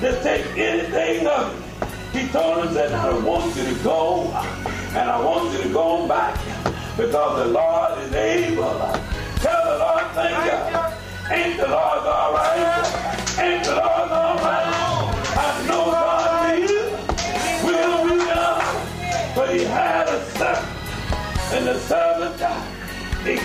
to take anything of it. He told us that I want you to go, and I want you to go back, because the Lord is able. Tell the Lord, thank God. Ain't the Lord all right? Ain't the Lord all right? I know God will be done. But he had a servant, and the servant died. He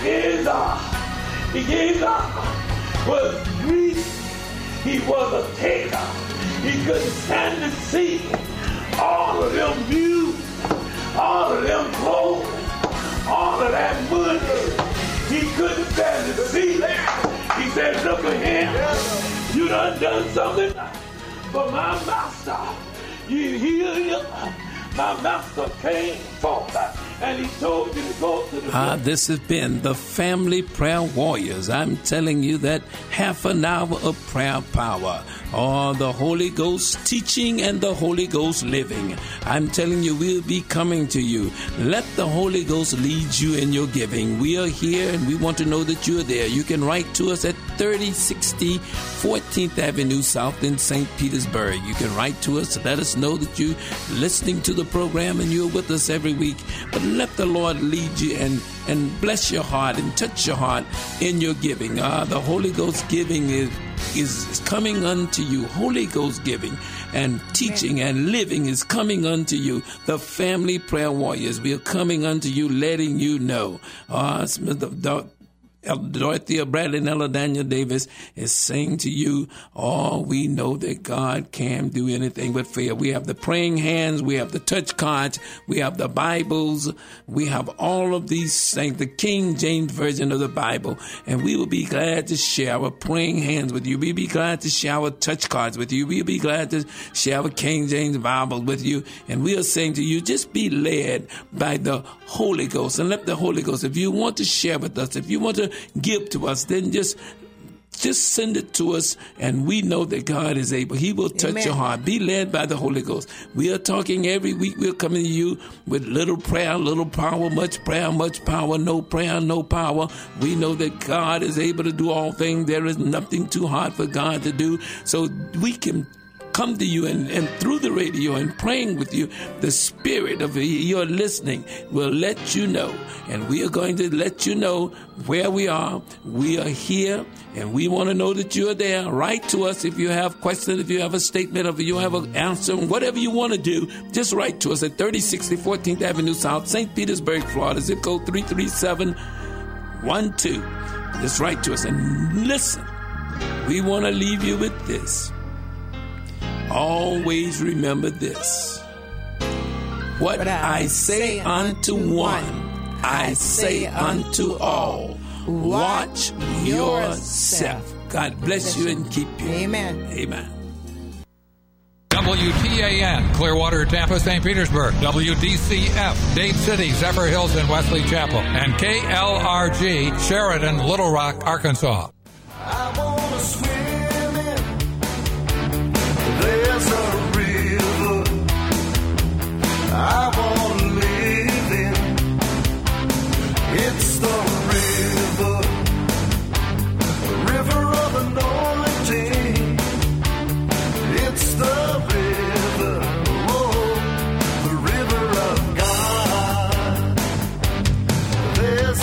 gave up, was greedy. He was a taker. He couldn't stand to see all of them views, all of them clothes, all of that money. He couldn't stand to see that. He said, look at him. You done something for my master. You hear him? My master came forth, and he told you to go to the... This has been the Family Prayer Warriors. I'm telling you that half an hour of prayer power. The Holy Ghost teaching and the Holy Ghost living. I'm telling you, we'll be coming to you. Let the Holy Ghost lead you in your giving. We are here, and we want to know that you're there. You can write to us at 3060 14th Avenue South in St. Petersburg. You can write to us. Let us know that you're listening to the program and you're with us every week. But let the Lord lead you and bless your heart and touch your heart in your giving. The Holy Ghost giving is coming unto you. Holy Ghost giving and teaching and living is coming unto you. The Family Prayer Warriors, we are coming unto you, letting you know. Dorothea Bradley and Ella Daniel Davis is saying to you, we know that God can do anything but fail. We have the praying hands, we have the touch cards, we have the Bibles, we have all of these things, the King James Version of the Bible, and we will be glad to share our praying hands with you. We'll be glad to share our touch cards with you. We'll be glad to share our King James Bible with you, and we are saying to you, just be led by the Holy Ghost, and let the Holy Ghost, if you want to share with us, if you want to give to us, then just send it to us, and we know that God is able. He will touch your heart. Be led by the Holy Ghost. We are talking every week. We're coming to you with little prayer, little power, much power, no prayer, no power. We know that God is able to do all things. There is nothing too hard for God to do. So we can come to you and through the radio and praying with you, the spirit of your listening will let you know. And we are going to let you know where we are. We are here, and we want to know that you're there. Write to us if you have questions, if you have a statement, if you have an answer, whatever you want to do, just write to us at 3060 14th Avenue South, St. Petersburg, Florida, zip code 33712. Just write to us and listen. We want to leave you with this. Always remember this. What I say unto one, I say unto all. Watch yourself. God bless you and keep you. Amen. Amen. WTAN, Clearwater, Tampa, St. Petersburg. WDCF, Dade City, Zephyr Hills, and Wesley Chapel. And KLRG, Sheridan, Little Rock, Arkansas. I want to swim in. There's a river I want to live in. It's the river of anointing. It's the river of God. There's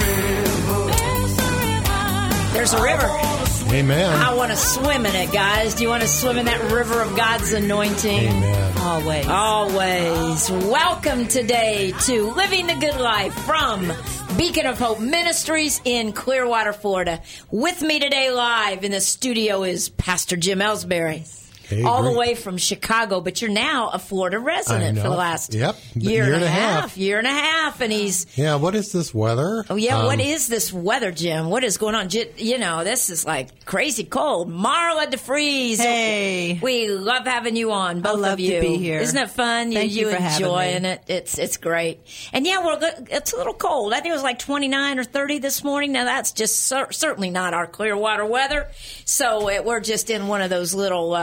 a river. Amen. I want to swim in it, guys. Do you want to swim in that river of God's anointing? Amen. Always. Always. Welcome today to Living the Good Life from Beacon of Hope Ministries in Clearwater, Florida. With me today live in the studio is Pastor Jim Ellsbury. Hey, all great. the way from Chicago, but you're now a Florida resident for the last year and a half. And he's... Yeah, what is this weather? Oh, yeah, what is this weather, Jim? What is going on? You know, this is like crazy cold. Marla DeFries. Hey. We love having you on, both love of you. to be here. Isn't it fun? Thank you for enjoying having me. it. It's great. And yeah, it's a little cold. I think it was like 29 or 30 this morning. Now, that's just certainly not our Clearwater weather. So we're just in one of those little...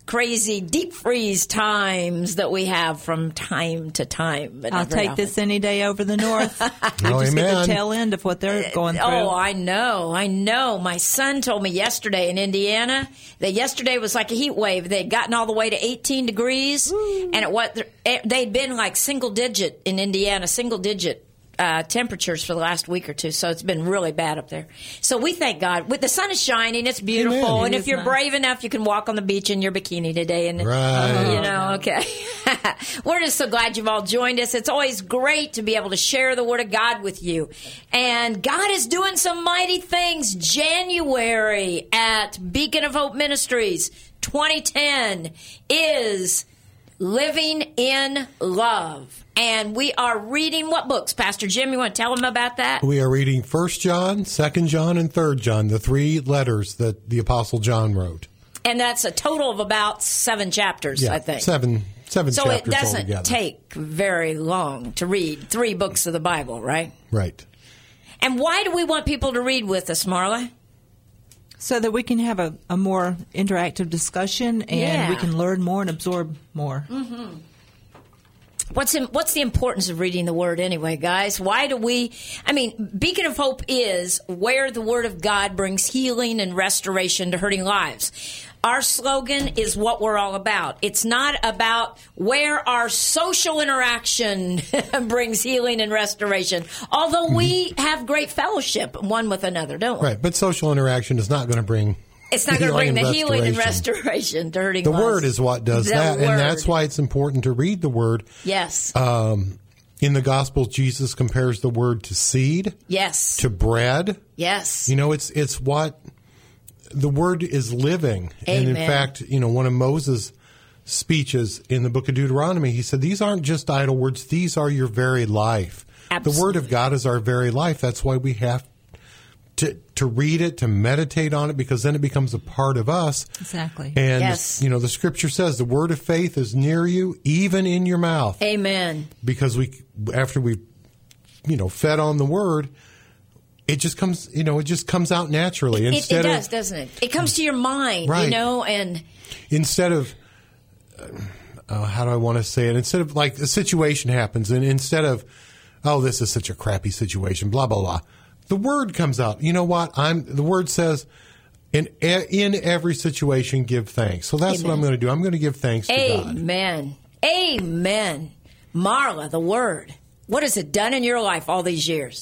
crazy deep freeze times that we have from time to time. But I'll not very take often. this any day over the North. Oh, Just get the amen. tail end of what they're going through. Oh, I know. My son told me yesterday in Indiana that yesterday was like a heat wave. They'd gotten all the way to 18 degrees, and they'd been like single digit in Indiana, temperatures for the last week or two. So it's been really bad up there. So we thank God. The sun is shining. It's beautiful. Amen. And It if is you're nice. brave enough, you can walk on the beach in your bikini today. And Right. okay. We're just so glad you've all joined us. It's always great to be able to share the Word of God with you. And God is doing some mighty things. January at Beacon of Hope Ministries 2010 is Living in Love. And we are reading what books? Pastor Jim, you want to tell them about that? We are reading 1 John, 2 John, and 3 John, the 3 letters that the Apostle John wrote. And that's a total of about 7 chapters, Yeah, I think. seven So chapters it doesn't altogether. take very long to read 3 books of the Bible, right? Right. And why do we want people to read with us, Marla? So that we can have a more interactive discussion and Yeah. we can learn more and absorb more. What's the importance of reading the Word anyway, guys? Why do we... Beacon of Hope is where the Word of God brings healing and restoration to hurting lives. Our slogan is what we're all about. It's not about where our social interaction brings healing and restoration, although we have great fellowship one with another, don't we? Right. But social interaction is not going to bring It's not going to bring healing the and healing and restoration. restoration to hurting The lives. Word is what does The that. And Word. that's why it's important to read the Word. Yes. In the Gospels, Jesus compares the Word to seed, Yes. to bread. Yes. You know, it's what the Word is living. And in Amen. fact, one of Moses' speeches in the book of Deuteronomy, he said, these aren't just idle words, these are your very life. The Word of God is our very life. That's why we have to read it, to meditate on it, because then it becomes a part of us. Exactly. And, Yes. the Scripture says the word of faith is near you, even in your mouth. Amen. Because after we, fed on the Word, it just comes, it just comes out naturally. It does, doesn't it? It comes to your mind, Right. and... Instead of, how do I want to say it? Instead of, like, a situation happens, and instead of, oh, this is such a crappy situation, blah, blah, blah, the Word comes out. You know what? The Word says, in every situation, give thanks. So that's what I'm going to do. I'm going to give thanks to God. Amen. Amen. Marla, the Word. What has it done in your life all these years?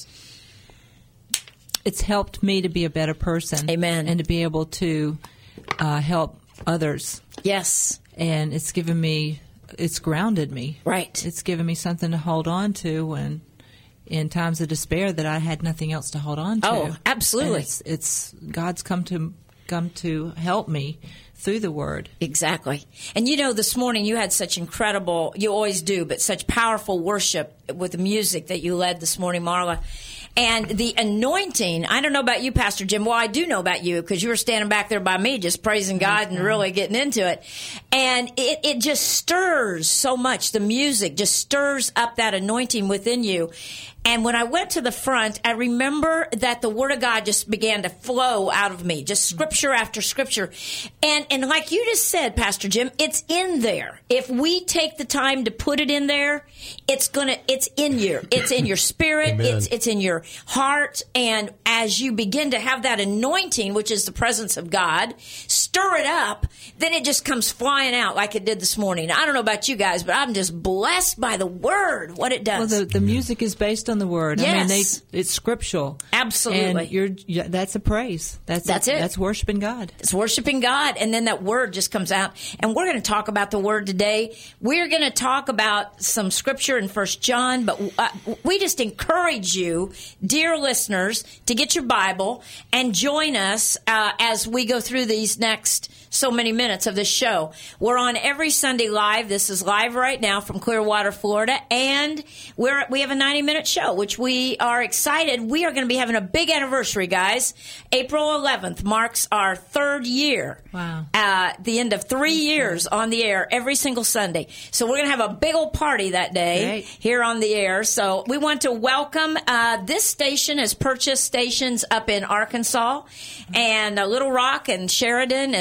It's helped me to be a better person. Amen. And to be able to help others. Yes. And it's grounded me. Right. It's given me something to hold on to when in times of despair that I had nothing else to hold on to. Oh, absolutely. And it's God's come to help me through the Word. Exactly. And this morning you had such incredible, you always do, but such powerful worship with the music that you led this morning, Marla. And the anointing, I don't know about you, Pastor Jim. Well, I do know about you because you were standing back there by me just praising God and really getting into it. And it just stirs so much. The music just stirs up that anointing within you. And when I went to the front, I remember that the Word of God just began to flow out of me, just scripture after scripture. And like you just said, Pastor Jim, it's in there. If we take the time to put it in there, it's in your spirit, Amen. it's in your heart. And as you begin to have that anointing, which is the presence of God, stir it up, then it just comes flying out like it did this morning. I don't know about you guys, but I'm just blessed by the Word, what it does. Well, the music is based on the Word. Yes. I mean, it's scriptural. Absolutely. And that's a praise. That's it. That's worshiping God. It's worshiping God, and then that Word just comes out. And we're going to talk about the Word today. We're going to talk about some scripture in 1 John, but we just encourage you, dear listeners, to get your Bible and join us as we go through these next so many minutes of this show. We're on every Sunday live. This is live right now from Clearwater, Florida, and we have a 90-minute show, which we are excited. We are going to be having a big anniversary, guys. April 11th marks our 3rd year. Wow. The end of 3 years on the air every single Sunday. So we're going to have a big old party that day Great. here on the air. So we want to welcome, this station has purchased stations up in Arkansas and Little Rock and Sheridan and all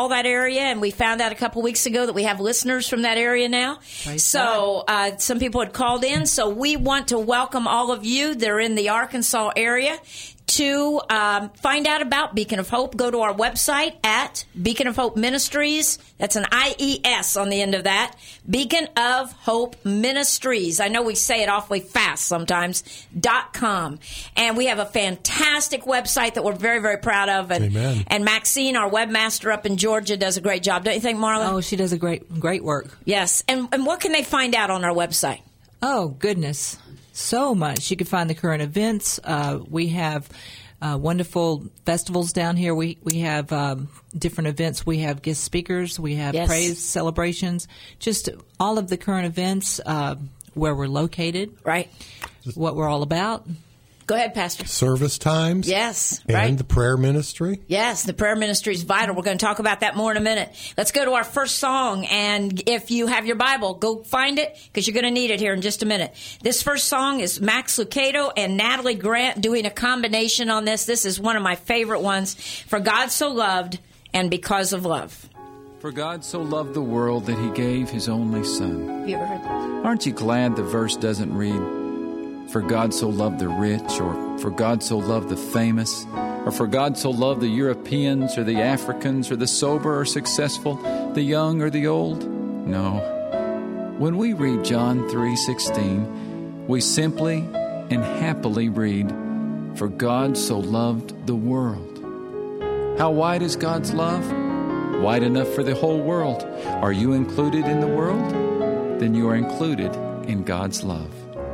all that area, and we found out a couple weeks ago that we have listeners from that area now. Praise So some people had called in, so we want to welcome all of you that are in the Arkansas area to find out about Beacon of Hope. Go to our website at Beacon of Hope Ministries. That's an IES on the end of that. Beacon of Hope Ministries. I know we say it awfully fast sometimes. .com. And we have a fantastic website that we're very, very proud of. And, Amen. And Maxine, our webmaster up in Georgia, does a great job. Don't you think, Marla? Oh, she does a great work. Yes. And what can they find out on our website? Oh, goodness. So much. You can find the current events. We have wonderful festivals down here. We have different events. We have guest speakers. We have Yes. praise celebrations. Just all of the current events, where we're located, Right. what we're all about. Go ahead, Pastor. Service times. Yes. And Right. the prayer ministry. Yes, the prayer ministry is vital. We're going to talk about that more in a minute. Let's go to our first song, and if you have your Bible, go find it, because you're going to need it here in just a minute. This first song is Max Lucado and Natalie Grant doing a combination on this. This is one of my favorite ones. For God So Loved and Because of Love. For God so loved the world that he gave his only son. Have you ever heard that? Aren't you glad the verse doesn't read, for God so loved the rich, or for God so loved the famous, or for God so loved the Europeans or the Africans or the sober or successful, the young or the old? No. When we read John 3:16, we simply and happily read, for God so loved the world. How wide is God's love? Wide enough for the whole world. Are you included in the world? Then you are included in God's love.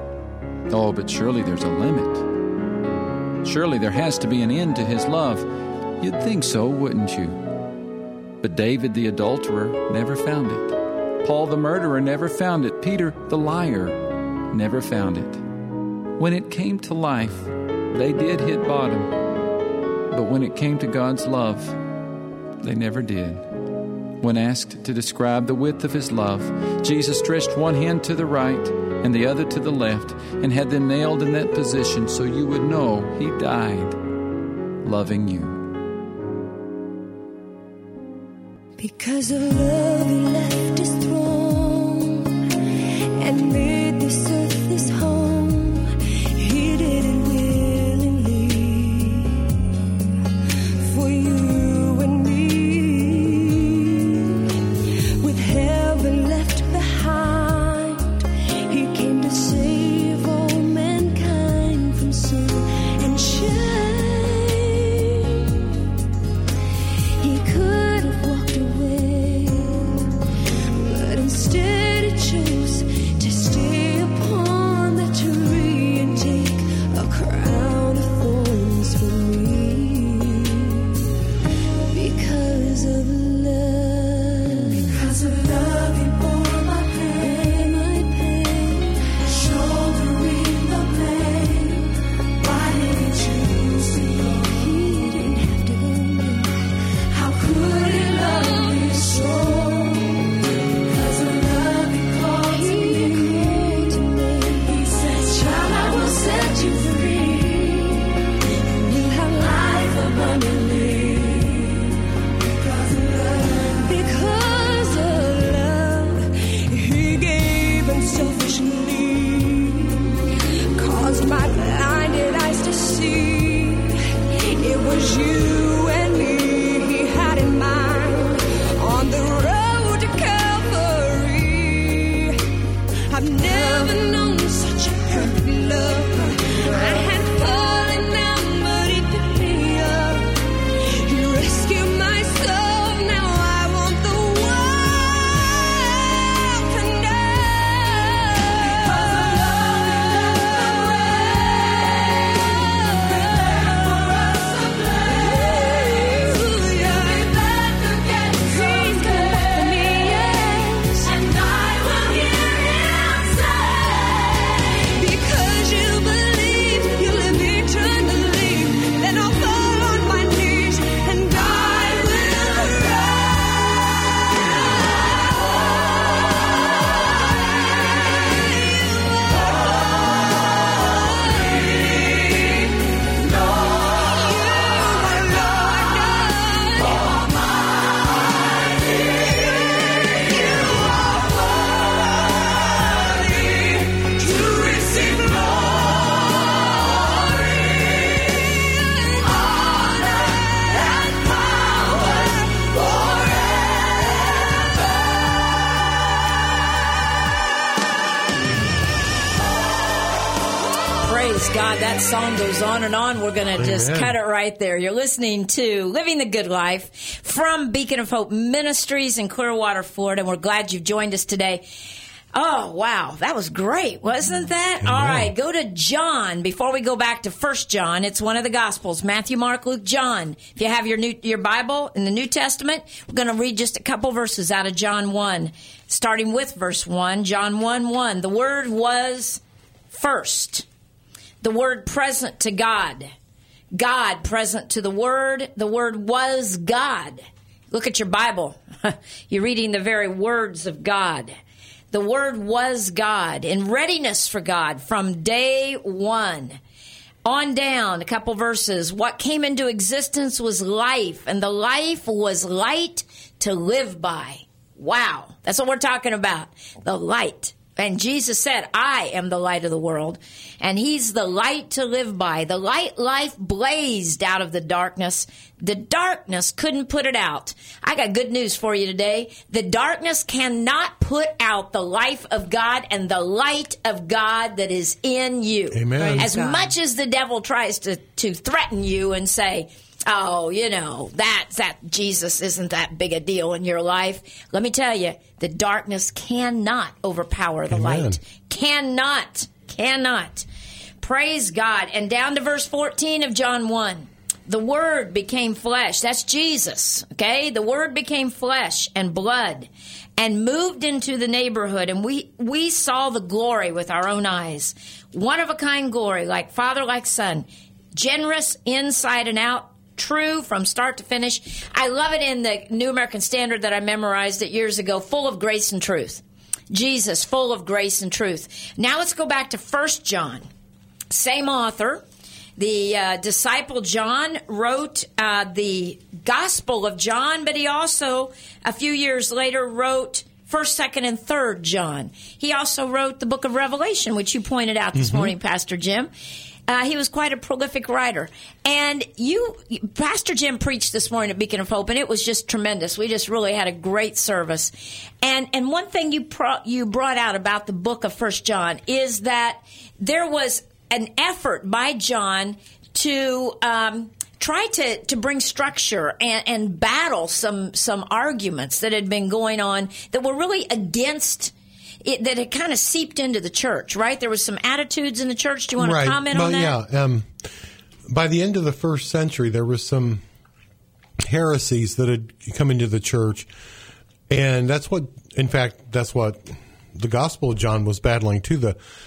Oh, but surely there's a limit. Surely there has to be an end to his love. You'd think so, wouldn't you? But David the adulterer never found it. Paul the murderer never found it. Peter the liar never found it. When it came to life, they did hit bottom. But when it came to God's love, they never did. When asked to describe the width of his love, Jesus stretched one hand to the right and the other to the left and had them nailed in that position so you would know he died loving you. Because of love, he left his throne and made this earth his home. He did it willingly for you and me. With heaven left behind, he came to save all mankind from sin and shame. He could have walked away, Praise God. That song goes on and on. We're going to just cut it right there. You're listening to Living the Good Life from Beacon of Hope Ministries in Clearwater, Florida. And we're glad you've joined us today. Oh, wow. That was great, wasn't that? Amen. All right. Go to John before we go back to 1 John. It's one of the Gospels. Matthew, Mark, Luke, John. If you have your Bible in the New Testament, we're going to read just a couple verses out of John 1, starting with verse 1. John 1:1. The Word was first. The Word present to God. God present to the Word. The Word was God. Look at your Bible. You're reading the very words of God. The Word was God, in readiness for God from day one. On down, a couple verses. What came into existence was life, and the life was light to live by. Wow. That's what we're talking about. The light. And Jesus said, I am the light of the world. And he's the light to live by. The life blazed out of the darkness. The darkness couldn't put it out. I got good news for you today. The darkness cannot put out the life of God and the light of God that is in you. Amen. As much as the devil tries to threaten you and say, oh, you know, that Jesus isn't that big a deal in your life. Let me tell you, the darkness cannot overpower the light. Cannot. Praise God. And down to verse 14 of John 1. The Word became flesh. That's Jesus, okay? The Word became flesh and blood and moved into the neighborhood. And we saw the glory with our own eyes. One-of-a-kind glory, like Father, like Son. Generous inside and out. True from start to finish. I love it in the New American Standard that I memorized it years ago, full of grace and truth. Jesus, full of grace and truth. Now let's go back to 1 John. Same author. The disciple John wrote the Gospel of John, but he also, a few years later, wrote 1st, 2nd, and 3rd John. He also wrote the book of Revelation, which you pointed out this morning, Pastor Jim. He was quite a prolific writer. And Pastor Jim preached this morning at Beacon of Hope, and it was just tremendous. We just really had a great service. And one thing you brought out about the book of 1 John is that there was an effort by John to try to bring structure and battle some arguments that had been going on that were really against it, that had kind of seeped into the church, right? There was some attitudes in the church. Do you want to comment on that? Yeah. By the end of the first century, there was some heresies that had come into the church. And that's what the Gospel of John was battling too.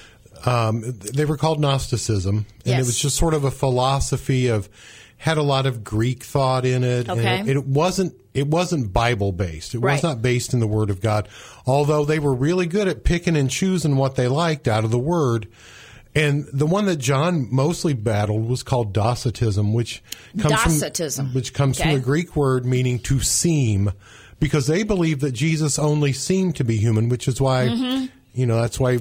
They were called Gnosticism. And it was just sort of a philosophy had a lot of Greek thought in it. Okay. And it wasn't Bible based. It was not based in the Word of God. Although they were really good at picking and choosing what they liked out of the Word. And the one that John mostly battled was called Docetism, which comes from the Greek word meaning to seem, because they believed that Jesus only seemed to be human, which is why that's why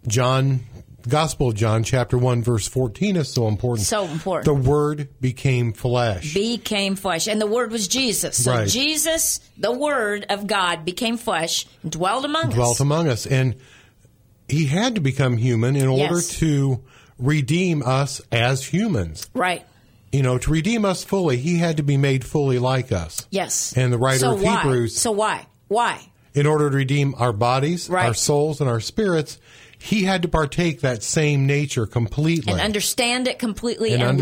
Gospel of John, chapter 1, verse 14 is so important. So important. The Word became flesh. And the Word was Jesus. So Jesus, the Word of God, became flesh and dwelt among us. And he had to become human in order to redeem us as humans. Right. To redeem us fully, he had to be made fully like us. Yes. And the writer of Hebrews... So why? Why? In order to redeem our bodies, our souls, and our spirits... He had to partake that same nature completely. And understand it completely. And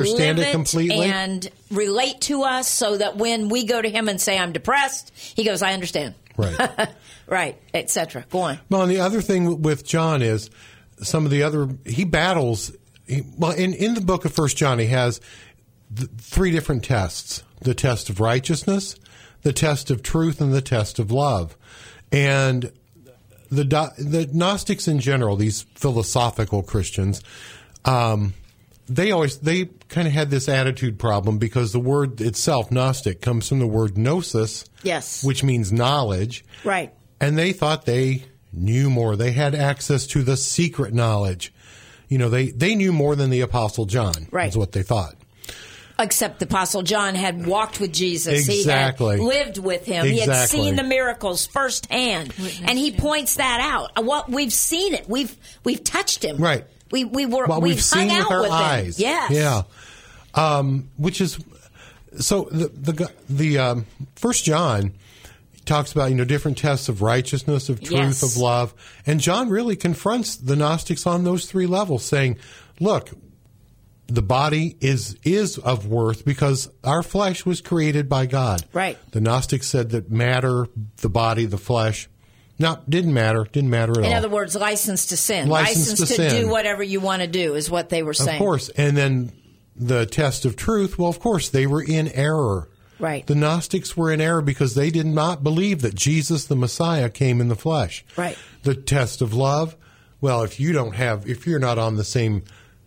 relate to us so that when we go to him and say, I'm depressed, he goes, I understand. Right. Right, etc. Go on. Well, and the other thing with John is he battles, in the book of 1 John, he has three different tests. The test of righteousness, the test of truth, and the test of love. And the Gnostics in general, these philosophical Christians, they kind of had this attitude problem because the word itself, Gnostic, comes from the word gnosis, which means knowledge. Right. And they thought they knew more. They had access to the secret knowledge. They knew more than the Apostle John, is what they thought. Except the Apostle John had walked with Jesus. Exactly. He had lived with him. Exactly. He had seen the miracles firsthand. And he points that out. We've seen it. We've touched him. Right. we've we've seen hung out with our with eyes. him. Yes. Yeah. Which is so the 1 John talks about different tests of righteousness, of truth, Yes. of love, and John really confronts the Gnostics on those three levels, saying, "Look, the body is of worth because our flesh was created by God." Right. The Gnostics said that matter, the body, the flesh, didn't matter at all. In other words, license to sin. License to sin. do whatever you want to do is what they were saying. Of course. And then the test of truth, well, of course, they were in error. Right. The Gnostics were in error because they did not believe that Jesus, the Messiah, came in the flesh. Right. The test of love, well, if you're not on the same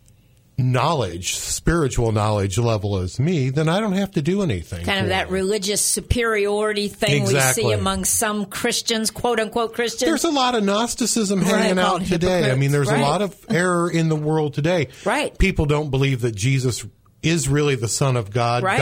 spiritual knowledge level as me, then I don't have to do anything. Kind of that religious superiority thing Exactly. we see among some Christians, quote unquote Christians. There's a lot of Gnosticism hanging out called today. I mean, there's hypocrites. a lot of error in the world today. Right. People don't believe that Jesus is really the Son of God, Right.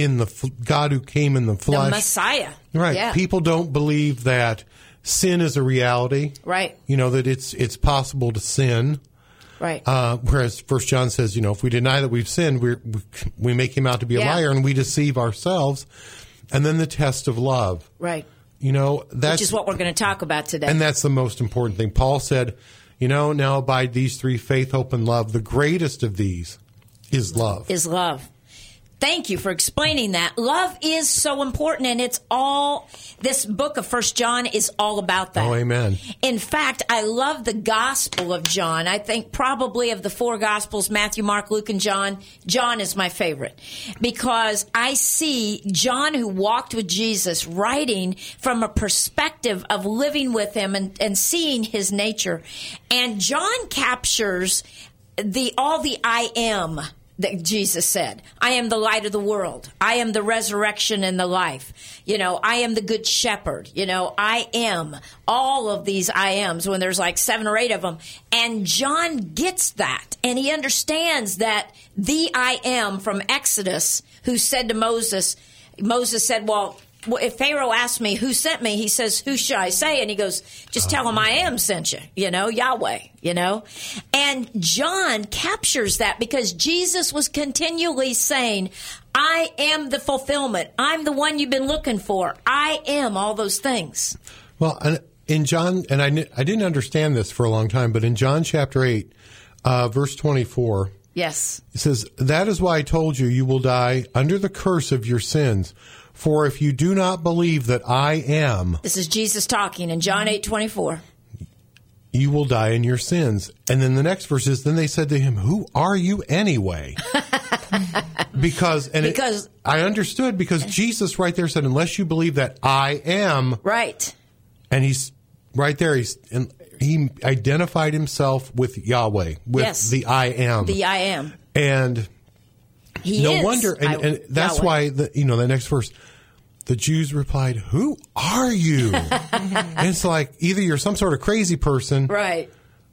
God who came in the flesh. The Messiah. Right. Yeah. People don't believe that sin is a reality. Right. That it's possible to sin. Right. Whereas 1 John says, if we deny that we've sinned, we make him out to be a Yeah. liar and we deceive ourselves. And then the test of love. Right. That's Which is what we're going to talk about today. And that's the most important thing. Paul said, now abide these three: faith, hope, and love. The greatest of these is love. Is love. Thank you for explaining that. Love is so important, and this book of 1 John is all about that. Oh, amen. In fact, I love the Gospel of John. I think probably of the four Gospels, Matthew, Mark, Luke, and John, John is my favorite because I see John, who walked with Jesus, writing from a perspective of living with him and seeing his nature. And John captures all the I am that Jesus said. I am the light of the world. I am the resurrection and the life. I am the good shepherd. I am all of these I ams when there's like 7 or 8 of them. And John gets that. And he understands that the I am from Exodus who said to Moses said, well, if Pharaoh asks me who sent me, he says, who should I say? And he goes, just tell him I am sent you, Yahweh, And John captures that because Jesus was continually saying, I am the fulfillment. I'm the one you've been looking for. I am all those things. Well, in John, and I didn't understand this for a long time, but in John chapter 8, verse 24, yes, it says, that is why I told you will die under the curse of your sins. For if you do not believe that I am... This is Jesus talking in John 8:24. You will die in your sins. And then the next verse is, then they said to him, who are you anyway? Because I understood because Jesus right there said, unless you believe that I am... Right. And he's right there. He identified himself with Yahweh, with the I am. The I am. And... No wonder, and that's why the next verse, the Jews replied, "Who are you?" And it's like either you're some sort of crazy person, right,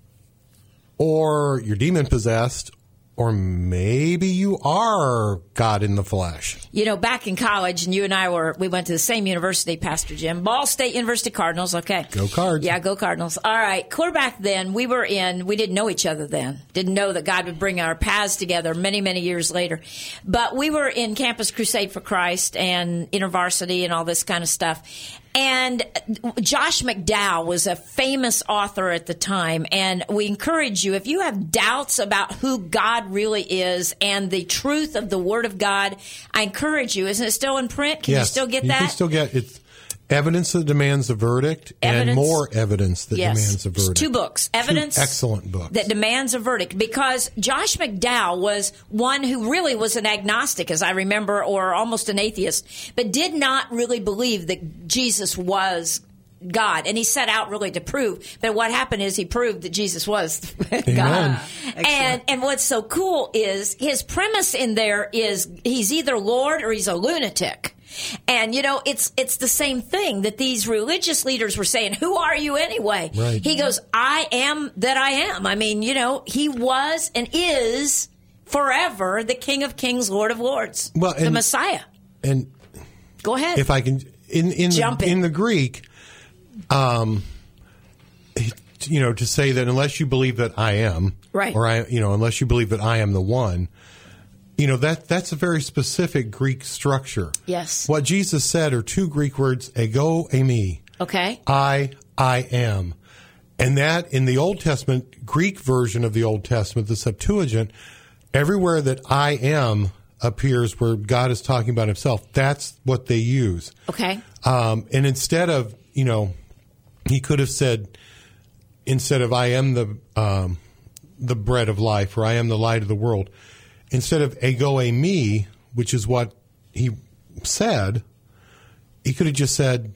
or you're demon possessed, or maybe you are God in the flesh. Back in college, and you and I we went to the same university, Pastor Jim, Ball State University Cardinals. Okay, go Cards. Yeah, go Cardinals. All right, clear back then, we didn't know each other then. Didn't know that God would bring our paths together many, many years later. But we were in Campus Crusade for Christ and InterVarsity and all this kind of stuff. And Josh McDowell was a famous author at the time, and we encourage you, if you have doubts about who God really is and the truth of the Word of God, I encourage you. Isn't it still in print? Can you still get that? You can still get it. Evidence that demands a verdict, and more evidence that demands a verdict. It's 2 books. Evidence. 2 excellent books. That demands a verdict. Because Josh McDowell was one who really was an agnostic, as I remember, or almost an atheist, but did not really believe that Jesus was God. And he set out really to prove. But what happened is he proved that Jesus was God. And what's so cool is his premise in there is he's either Lord or he's a lunatic. And, it's the same thing that these religious leaders were saying. Who are you anyway? Right. He goes, I am that I am. I mean, he was and is forever the King of Kings, Lord of Lords, the Messiah. And go ahead. If I can, in the Greek, to say that unless you believe that I am, Right. Or unless you believe that I am the one. That's a very specific Greek structure. Yes. What Jesus said are two Greek words, ego, eimi. Okay. I am. And that in the Old Testament, Greek version of the Old Testament, the Septuagint, everywhere that I am appears where God is talking about himself, that's what they use. Okay. And instead of, he could have said, instead of I am the bread of life, or I am the light of the world, instead of ego eimi, which is what he said, he could have just said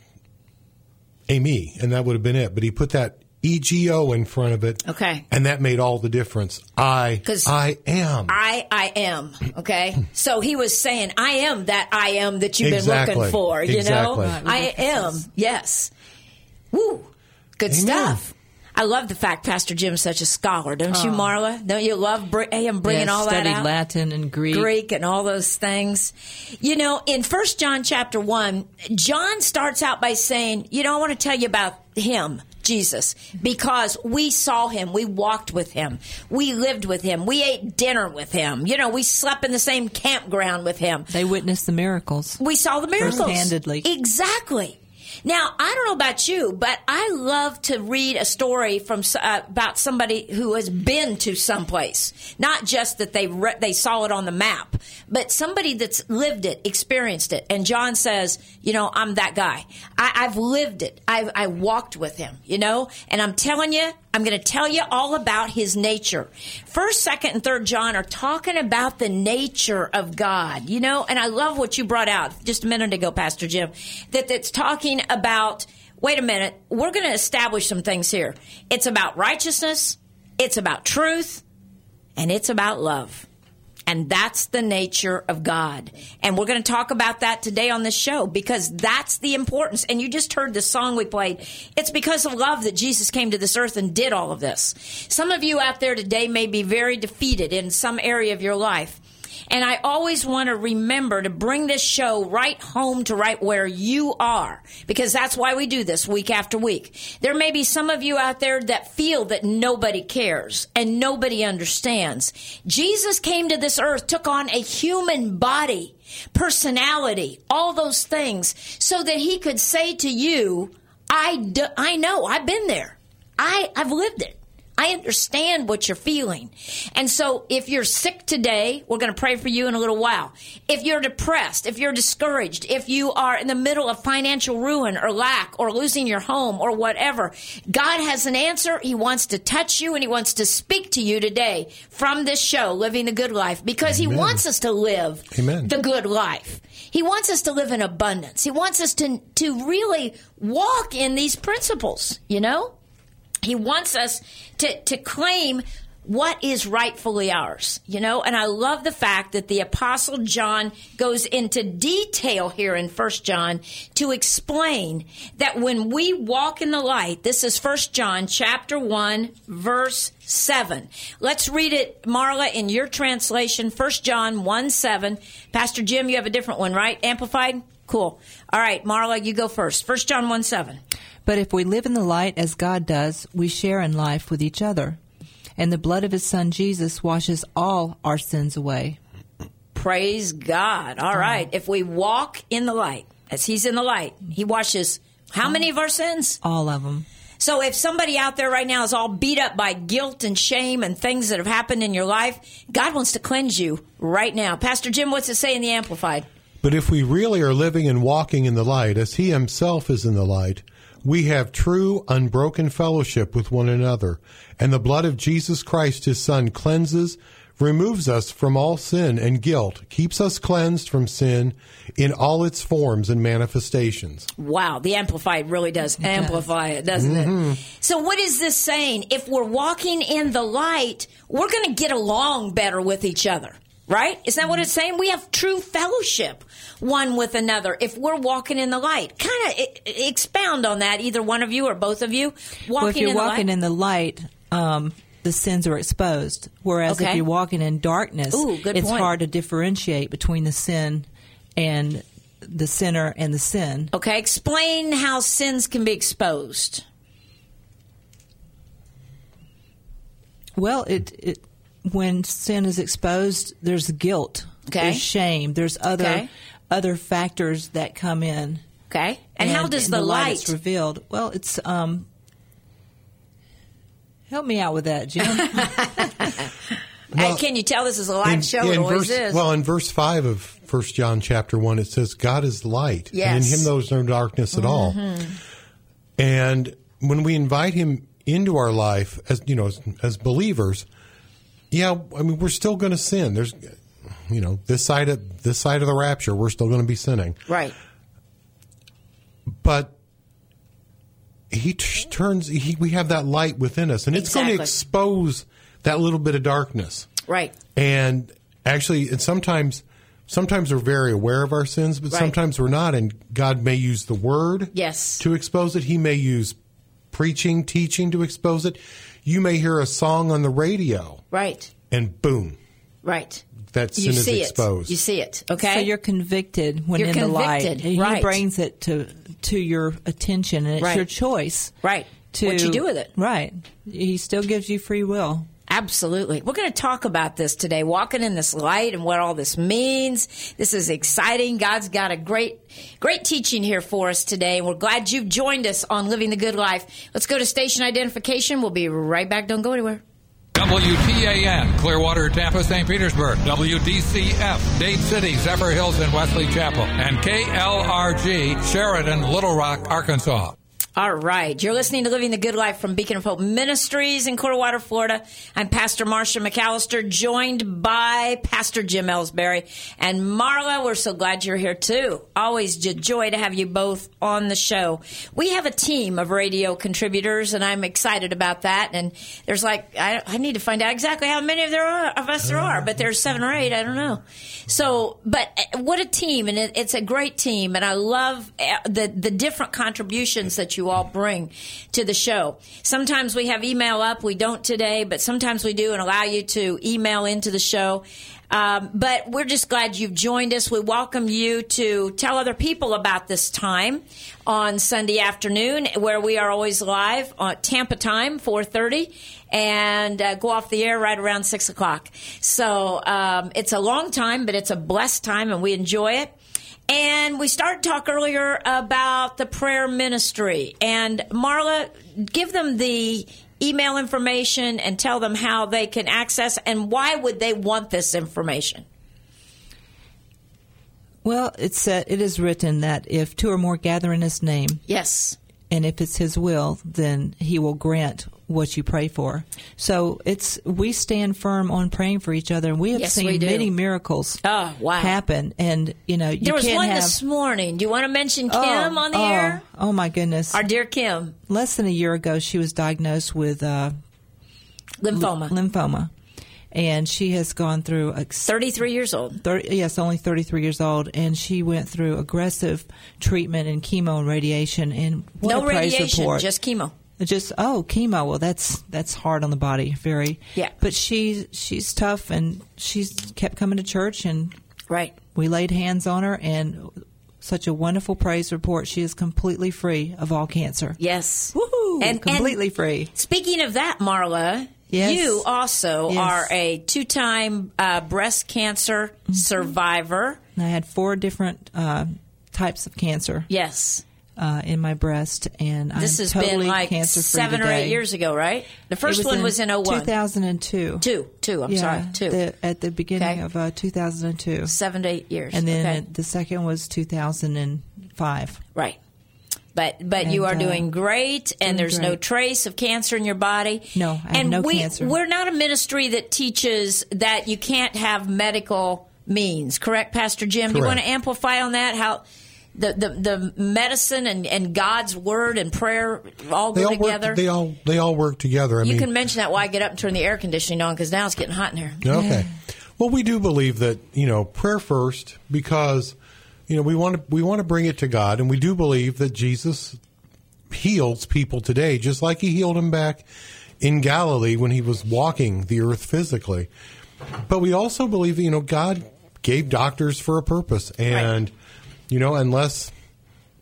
eimi, and that would have been it. But he put that ego in front of it. Okay. And that made all the difference. I am. I am. Okay. So he was saying, I am that I am that you've Exactly. been looking for, Exactly. I am. Yes. Woo. Good Amen. stuff. I love the fact Pastor Jim's such a scholar. Don't you, Marla? Don't you love him bringing all that studied out? Latin and Greek and all those things. In 1 John chapter 1, John starts out by saying, I want to tell you about him, Jesus, because we saw him, we walked with him, we lived with him, we ate dinner with him, we slept in the same campground with him. They witnessed the miracles. We saw the miracles. First-handedly. Exactly. Now, I don't know about you, but I love to read a story from about somebody who has been to someplace. Not just that they saw it on the map, but somebody that's lived it, experienced it. And John says, I'm that guy. I've lived it. I walked with him, and I'm telling you, I'm going to tell you all about his nature. 1st, 2nd, and 3rd John are talking about the nature of God, and I love what you brought out just a minute ago, Pastor Jim, that's talking about, wait a minute, we're going to establish some things here. It's about righteousness, it's about truth, and it's about love. And that's the nature of God. And we're going to talk about that today on this show because that's the importance. And you just heard the song we played. It's because of love that Jesus came to this earth and did all of this. Some of you out there today may be very defeated in some area of your life. And I always want to remember to bring this show right home to right where you are, because that's why we do this week after week. There may be some of you out there that feel that nobody cares and nobody understands. Jesus came to this earth, took on a human body, personality, all those things, so that he could say to you, I know, I've been there. I've lived it. I understand what you're feeling. And so if you're sick today, we're going to pray for you in a little while. If you're depressed, if you're discouraged, if you are in the middle of financial ruin or lack or losing your home or whatever, God has an answer. He wants to touch you and he wants to speak to you today from this show, Living the Good Life, because Amen. he wants us to live Amen. the good life. He wants us to live in abundance. He wants us to really walk in these principles, He wants us to claim what is rightfully ours, and I love the fact that the Apostle John goes into detail here in 1 John to explain that when we walk in the light, this is 1 John chapter 1, verse 7. Let's read it, Marla, in your translation, 1 John 1:7. Pastor Jim, you have a different one, right? Amplified? Cool. All right, Marla, you go first. 1 John 1:7. But if we live in the light as God does, we share in life with each other. And the blood of his Son, Jesus, washes all our sins away. Praise God. All right. If we walk in the light, as he's in the light, he washes how many of our sins? All of them. So if somebody out there right now is all beat up by guilt and shame and things that have happened in your life, God wants to cleanse you right now. Pastor Jim, what's it say in the Amplified? But if we really are living and walking in the light, as he himself is in the light, we have true, unbroken fellowship with one another, and the blood of Jesus Christ, his Son, cleanses, removes us from all sin and guilt, keeps us cleansed from sin in all its forms and manifestations. Wow, the Amplified really does amplify it, doesn't it? So what is this saying? If we're walking in the light, we're going to get along better with each other. Right? Isn't that what it's saying? We have true fellowship one with another if we're walking in the light. Kind of expound on that, either one of you or both of you. Well, if you're walking in the light, the sins are exposed. Whereas if you're walking in darkness, it's hard to differentiate between the sin and the sinner and the sin. Okay, explain how sins can be exposed. Well, it when sin is exposed, there's guilt, Okay. there's shame, there's other factors that come in. Okay. And how does in the light light? is revealed? Well, it's help me out with that, Jim. Can you tell this is a live show? It always is. Well, in verse 5 of 1 John chapter 1, it says, God is light, and in Yes. him there is no darkness at all. And when we invite him into our life, as you know, as believers, we're still going to sin. There's, this side of the rapture, we're still going to be sinning. Right. But we have that light within us, and it's going to Exactly. expose that little bit of darkness. Right. And actually, and sometimes we're very aware of our sins, but Right. sometimes we're not. And God may use the word Yes. to expose it. He may use preaching, teaching to expose it. You may hear a song on the radio, Right. and boom, Right. that sin You is see exposed. it. You see it. Okay. So you're convicted when You're in the light. convicted, He right. brings it to your attention, and it's Right. your choice. Right. What you do with it. Right. He still gives you free will. Absolutely. We're going to talk about this today, walking in this light and what all this means. This is exciting. God's got a great teaching here for us today. We're glad you've joined us on Living the Good Life. Let's go to station identification. We'll be right back. Don't go anywhere. WTAN, Clearwater, Tampa, St. Petersburg. WDCF, Dade City, Zephyr Hills, and Wesley Chapel. And KLRG, Sheridan, Little Rock, Arkansas. All right. You're listening to Living the Good Life from Beacon of Hope Ministries in Clearwater, Florida. I'm Pastor Marsha McAllister, joined by Pastor Jim Ellsbury. And Marla, we're so glad you're here too. Always a joy to have you both on the show. We have a team of radio contributors, and I'm excited about that. And there's I need to find out exactly how many of us there are, but there's 7 or 8. I don't know. So, but what a team, and it's a great team, and I love the different contributions that you all bring to the show. Sometimes we have email up. We don't today, but sometimes we do and allow you to email into the show. But we're just glad you've joined us. We welcome you to tell other people about this time on Sunday afternoon, where we are always live on Tampa time, 4:30, and go off the air right around 6 o'clock. So it's a long time, but it's a blessed time, and we enjoy it. And we started to talk earlier about the prayer ministry. And Marla, give them the email information and tell them how they can access and why would they want this information. Well, it is written that if 2 or more gather in his name, yes, and if it's his will, then he will grant what you pray for. So we stand firm on praying for each other, and we have Yes, we seen do. many miracles happen. And there was one this morning. Do you want to mention Kim on the air? Oh my goodness, Our dear Kim. Less than a year ago, she was diagnosed with lymphoma. And she has gone through 33 years old. Only 33 years old, and she went through aggressive treatment and chemo and radiation. And what No a praise radiation, report. just chemo. Chemo. Well, that's hard on the body, very. Yeah. But she's tough, and she's kept coming to church, and right. We laid hands on her, and such a wonderful praise report. She is completely free of all cancer. Yes. Woohoo! And completely free. Speaking of that, Marla, yes. you also are a 2-time breast cancer survivor. And I had 4 different types of cancer. Yes. In my breast, and this has totally been like cancer-free 7 or today. 8 years ago, right? The first one was in 01. 2002. Two. I'm sorry, 2. At the beginning of 2002. 7 to 8 years, and then the second was 2005. Right. But you are doing great, and there's no trace of cancer in your body. No, I have no cancer. We're not a ministry that teaches that you can't have medical means. Correct, Pastor Jim? Correct. Do you want to amplify on that? How the medicine and God's word and prayer all go together? They all work together. You can mention that while I get up and turn the air conditioning on, because now it's getting hot in here. Okay. Well, we do believe that prayer first, because we want to bring it to God, and we do believe that Jesus heals people today, just like he healed them back in Galilee when he was walking the earth physically. But we also believe God gave doctors for a purpose, and unless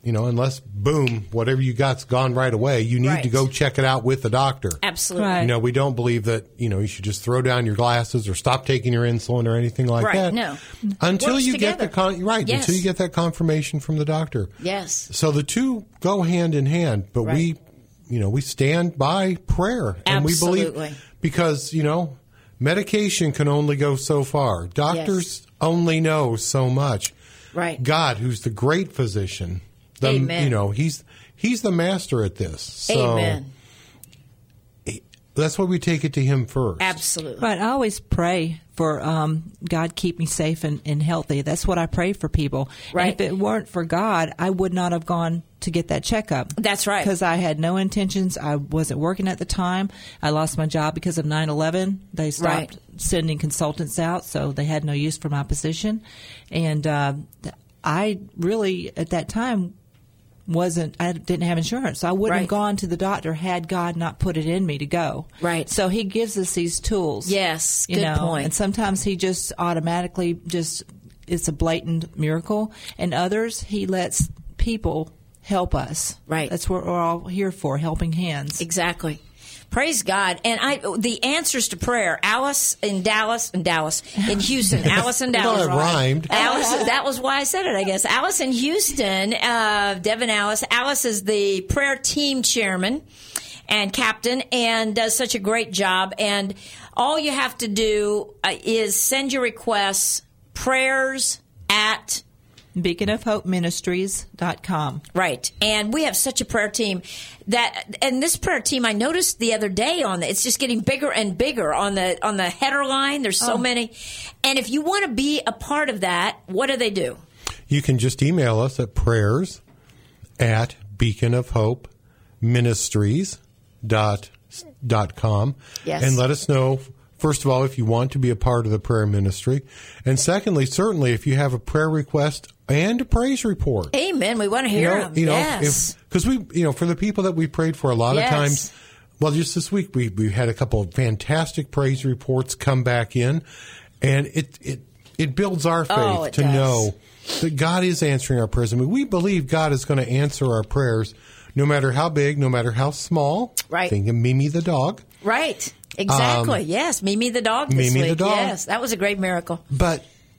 unless, boom, whatever you got's gone right away, you need to go check it out with the doctor. Absolutely. Right. We don't believe that, you should just throw down your glasses or stop taking your insulin or anything like that. No. Until Works you get together. Yes. until you get that confirmation from the doctor. Yes. So the two go hand in hand, but we stand by prayer. And Absolutely. we believe, because, medication can only go so far. Doctors only know so much. Right. God, who's the great physician, Amen. He's the master at this. So Amen. that's why we take it to him first. Absolutely. Right. I always pray for God keep me safe and healthy. That's what I pray for people. Right. And if it weren't for God, I would not have gone to get that checkup. That's right. Because I had no intentions. I wasn't working at the time. I lost my job because of 9/11. They stopped sending consultants out, so they had no use for my position. And I really, at that time, I didn't have insurance. So I wouldn't have gone to the doctor had God not put it in me to go. Right. So he gives us these tools. Yes, good point. And sometimes he just automatically it's a blatant miracle. And others, he lets people help us. Right. That's what we're all here for, helping hands. Exactly. Praise God. And the answers to prayer, Alice in Houston. Alice in Dallas. Well, it rhymed. Alice, that was why I said it, I guess. Alice in Houston, Devin Alice. Alice is the prayer team chairman and captain and does such a great job. And all you have to do is send your requests, prayers at BeaconofHopeMinistries.com. Right. And we have such a prayer team and this prayer team I noticed the other day it's just getting bigger and bigger on the header line. There's so many. And if you want to be a part of that, what do they do? You can just email us at prayers@BeaconofHopeMinistries.com and let us know, first of all, if you want to be a part of the prayer ministry. And secondly, certainly, if you have a prayer request and a praise report. Amen. We want to hear them. Yes. Because for the people that we prayed for, a lot of times, well, just this week, we had a couple of fantastic praise reports come back in, and it builds our faith to know that God is answering our prayers. I mean, we believe God is going to answer our prayers no matter how big, no matter how small. Right. Think of Mimi the dog. Right. Exactly. Yes. Mimi the dog this Mimi week. the dog. Yes. That was a great miracle. But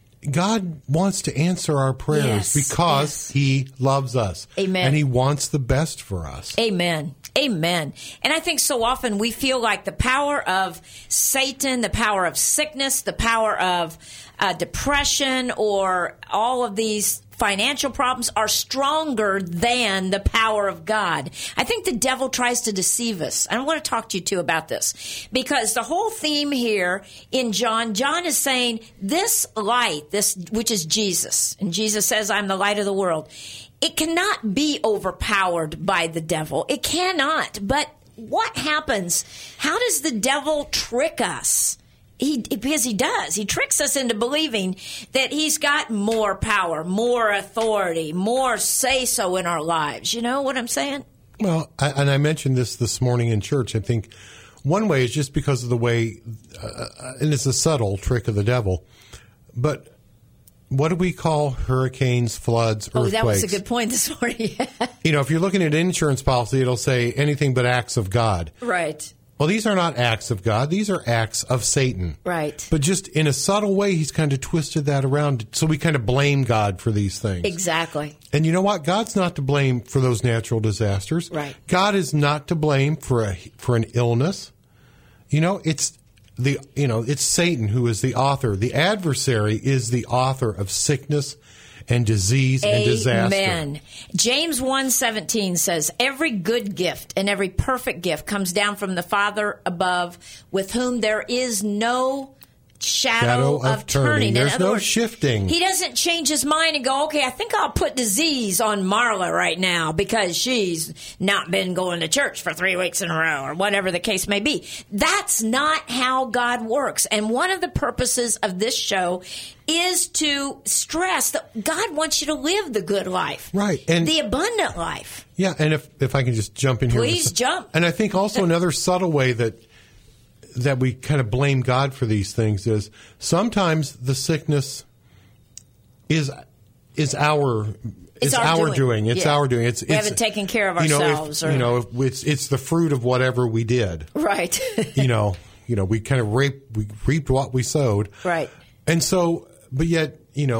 God wants to answer our prayers because He loves us. Amen. And He wants the best for us. Amen. Amen. And I think so often we feel like the power of Satan, the power of sickness, the power of depression, or all of these financial problems are stronger than the power of God. I think the devil tries to deceive us. I want to talk to you too about this, because the whole theme here in John is saying this light, this which is Jesus, and Jesus says, "I'm the light of the world." It cannot be overpowered by the devil. It cannot. But what happens? How does the devil trick us? Because he does. He tricks us into believing that he's got more power, more authority, more say-so in our lives. You know what I'm saying? Well, I mentioned this morning in church. I think one way is just because of the way, and it's a subtle trick of the devil, but what do we call hurricanes, floods, earthquakes? Oh, that was a good point this morning. If you're looking at an insurance policy, it'll say anything but acts of God. Right. Well, these are not acts of God. These are acts of Satan. Right. But just in a subtle way, he's kind of twisted that around. So we kind of blame God for these things. Exactly. And you know what? God's not to blame for those natural disasters. Right. God is not to blame for an illness. It's Satan who is the author. The adversary is the author of sickness and disease and disaster. Amen. James 1:17 says, "Every good gift and every perfect gift comes down from the Father above, with whom there is no shadow of turning." There's In other no words, shifting. He doesn't change his mind and go, "Okay, I think I'll put disease on Marla right now because she's not been going to church for 3 weeks in a row," or whatever the case may be. That's not how God works. And one of the purposes of this show is to stress that God wants you to live the good life. Right. And the abundant life. Yeah, and if I can just jump in here. Please jump. And I think also another subtle way that we kind of blame God for these things is sometimes the sickness is our It's our doing. It's Yeah. our doing. We haven't taken care of ourselves. It's the fruit of whatever we did. Right. We kind of reaped what we sowed. Right. And so, but yet,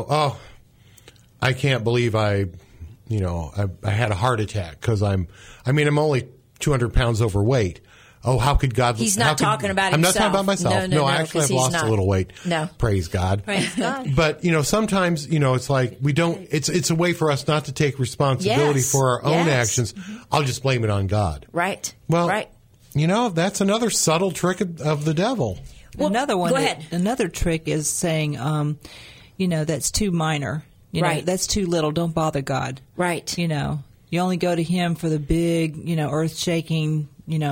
I can't believe I had a heart attack because I'm only 200 pounds overweight. Oh, how could God? He's not talking about I'm himself. not talking about myself. No, I actually have lost a little weight. No. Praise God. Praise God. But, sometimes, it's like we don't, it's a way for us not to take responsibility Yes. for our own Yes. actions. I'll just blame it on God. Right. Well, right. That's another subtle trick of the devil. Well, another one. Go ahead. Another trick is saying, that's too minor. Right. That's too little. Don't bother God. Right. You only go to Him for the big, earth-shaking,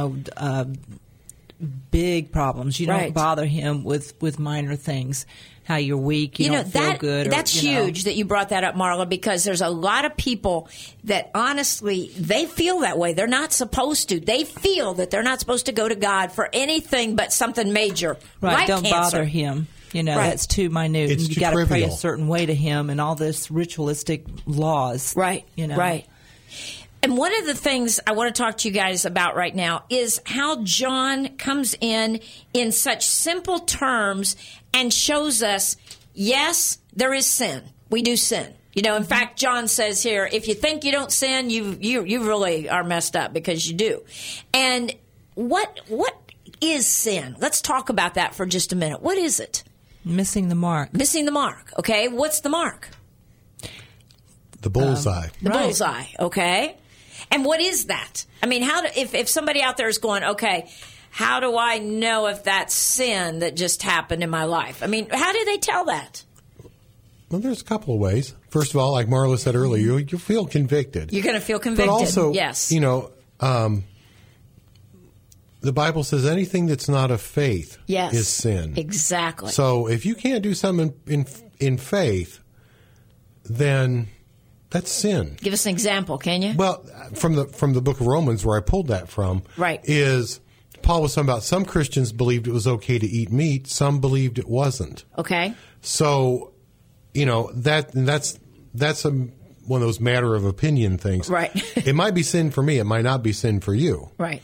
big problems. You Right. don't bother Him with minor things. How you're weak, you don't feel good. That's huge that you brought that up, Marla, because there's a lot of people that honestly, they feel that way. They're not supposed to. They feel that they're not supposed to go to God for anything but something major. Right, like don't cancer. bother Him. Right. That's too minute. It's and you too got to pray a trivial. certain way to Him and all this ritualistic laws. Right. Right. And one of the things I want to talk to you guys about right now is how John comes in such simple terms and shows us, yes, there is sin. We do sin. In fact, John says here, if you think you don't sin, you really are messed up because you do. And what is sin? Let's talk about that for just a minute. What is it? Missing the mark. Missing the mark. Okay. What's the mark? The bullseye. The Right. bullseye. Okay. And what is that? I mean, if somebody out there is going, okay, how do I know if that's sin that just happened in my life? I mean, how do they tell that? Well, there's a couple of ways. First of all, like Marla said earlier, you feel convicted. You're going to feel convicted. But also, yes. the Bible says anything that's not of faith Yes. is sin. Exactly. So if you can't do something in faith, then that's sin. Give us an example, can you? Well, from the book of Romans, where I pulled that from, Right. is Paul was talking about some Christians believed it was okay to eat meat, some believed it wasn't. Okay. So, that's one of those matter of opinion things. Right. It might be sin for me. It might not be sin for you. Right.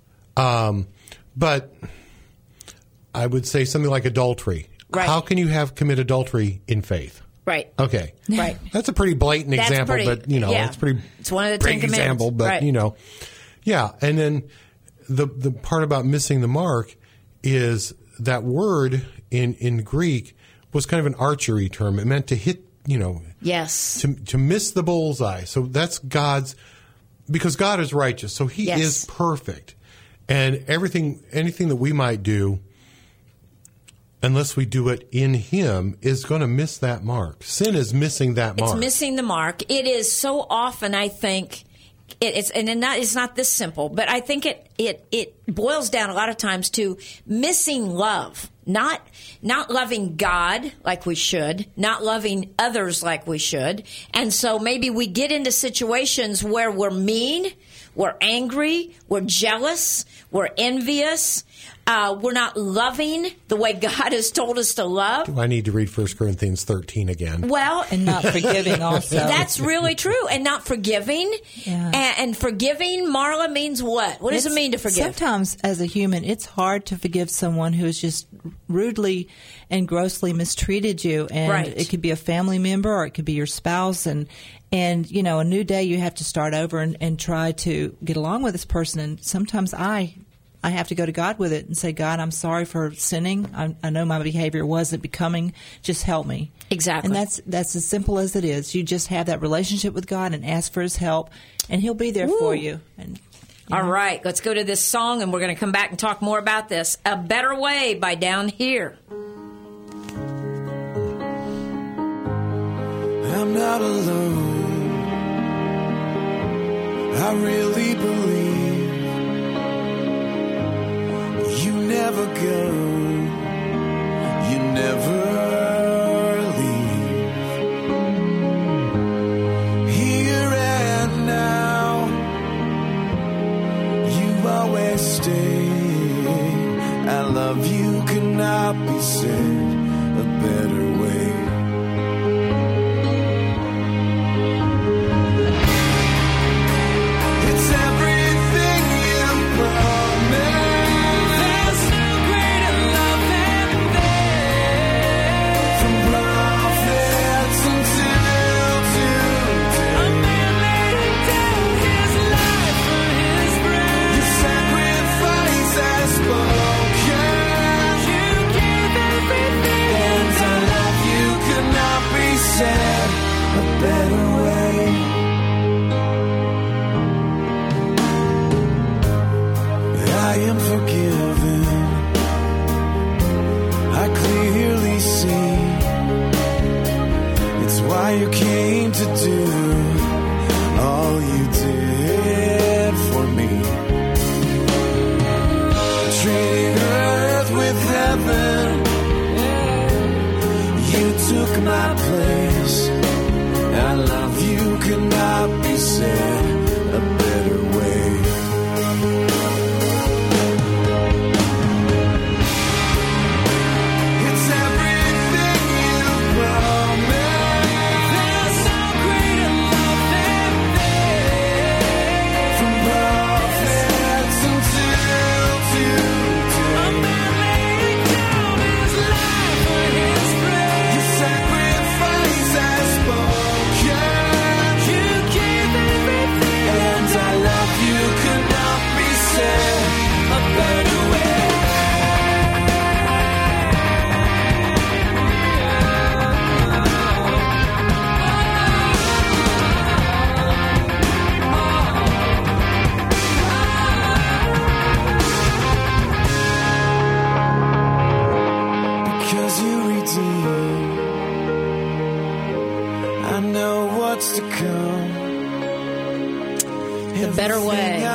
But I would say something like adultery. Right. How can you commit adultery in faith? Right. Okay. Right. That's a pretty blatant That's example, pretty- but yeah. it's one of the big 10 Commandments. example, but Right. yeah. And then the part about missing the mark is that word in Greek was kind of an archery term. It meant to hit, Yes. to miss the bullseye. So that's because God is righteous, so He Yes. is perfect, and anything that we might do, unless we do it in Him, is going to miss that mark. Sin is missing that mark. It's missing the mark. It is so often, I think, it's not this simple, but I think it boils down a lot of times to missing love. Not loving God like we should, not loving others like we should. And so maybe we get into situations where we're mean, we're angry, we're jealous, we're envious, we're not loving the way God has told us to love. I need to read 1 Corinthians 13 again. Well, And not forgiving also. that's really true. And not forgiving. Yeah. And forgiving, Marla, means what? What does it mean to forgive? Sometimes, as a human, it's hard to forgive someone who has just rudely and grossly mistreated you. And Right. it could be a family member or it could be your spouse. And a new day, you have to start over and try to get along with this person. And sometimes I have to go to God with it and say, God, I'm sorry for sinning. I know my behavior wasn't becoming. Just help me. Exactly. And that's as simple as it is. You just have that relationship with God and ask for His help, and He'll be there for you. And All right, let's go to this song, and we're going to come back and talk more about this. A Better Way by Down Here. I'm not alone. I really believe you never go, you never leave. Here and now, you always stay. I love you could not be said a better way.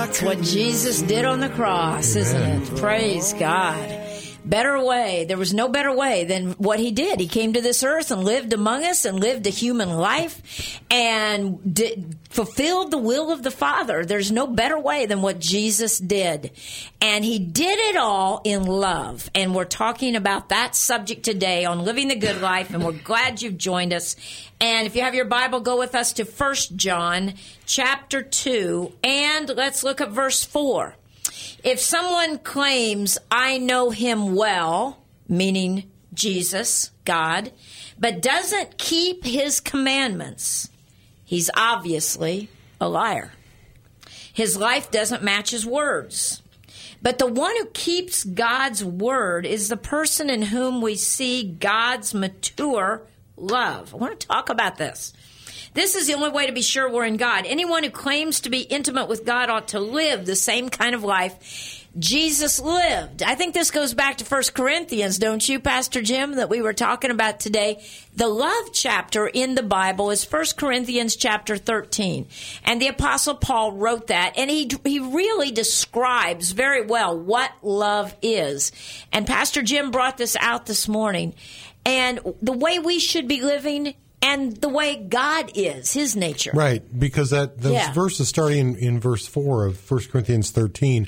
That's what Jesus did on the cross, isn't it? Praise God. Better way. There was no better way than what he did. He came to this earth and lived among us and lived a human life and fulfilled the will of the Father. There's no better way than what Jesus did. And he did it all in love. And we're talking about that subject today on Living the Good Life, and we're glad you've joined us. And if you have your Bible, go with us to 1 John chapter 2, and let's look at verse 4. If someone claims, I know him well, meaning Jesus, God, but doesn't keep his commandments, he's obviously a liar. His life doesn't match his words. But the one who keeps God's word is the person in whom we see God's mature love. I want to talk about this. This is the only way to be sure we're in God. Anyone who claims to be intimate with God ought to live the same kind of life Jesus lived. I think this goes back to 1 Corinthians, don't you, Pastor Jim, that we were talking about today? The love chapter in the Bible is 1 Corinthians chapter 13. And the Apostle Paul wrote that, and he really describes very well what love is. And Pastor Jim brought this out this morning. And the way we should be living and the way God is, his nature. Right, because those verses starting in verse 4 of 1 Corinthians 13,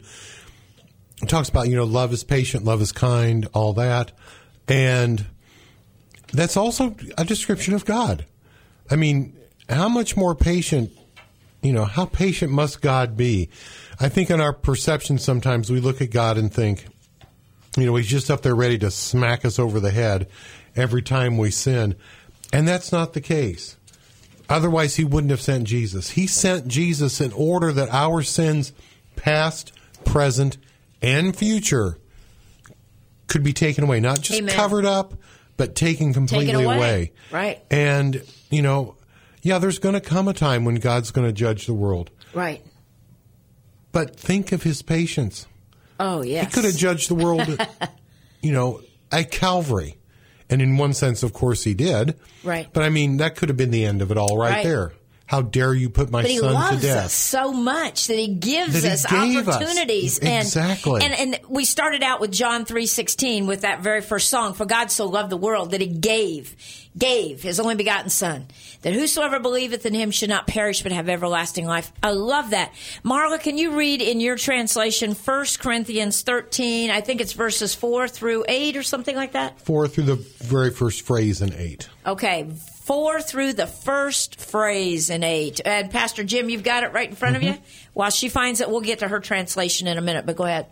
it talks about, love is patient, love is kind, all that. And that's also a description of God. I mean, how much more patient, how patient must God be? I think in our perception sometimes we look at God and think, he's just up there ready to smack us over the head every time we sin. And that's not the case. Otherwise, he wouldn't have sent Jesus. He sent Jesus in order that our sins, past, present, and future, could be taken away. Not just covered up, but taken completely away. Right. And, there's going to come a time when God's going to judge the world. Right. But think of his patience. Oh, yes. He could have judged the world, at Calvary. And in one sense, of course, he did. Right. But, that could have been the end of it all right there. How dare you put my son to death? But he loves us so much that he gives us opportunities. Exactly. And we started out with John 3:16 with that very first song, For God so loved the world that he gave his only begotten Son, that whosoever believeth in him should not perish but have everlasting life. I love that. Marla, can you read in your translation 1 Corinthians 13, I think it's verses 4 through 8 or something like that? 4 through the very first phrase in 8. Okay, 4 through the first phrase in 8. And Pastor Jim, you've got it right in front of you? While she finds it, we'll get to her translation in a minute, but go ahead.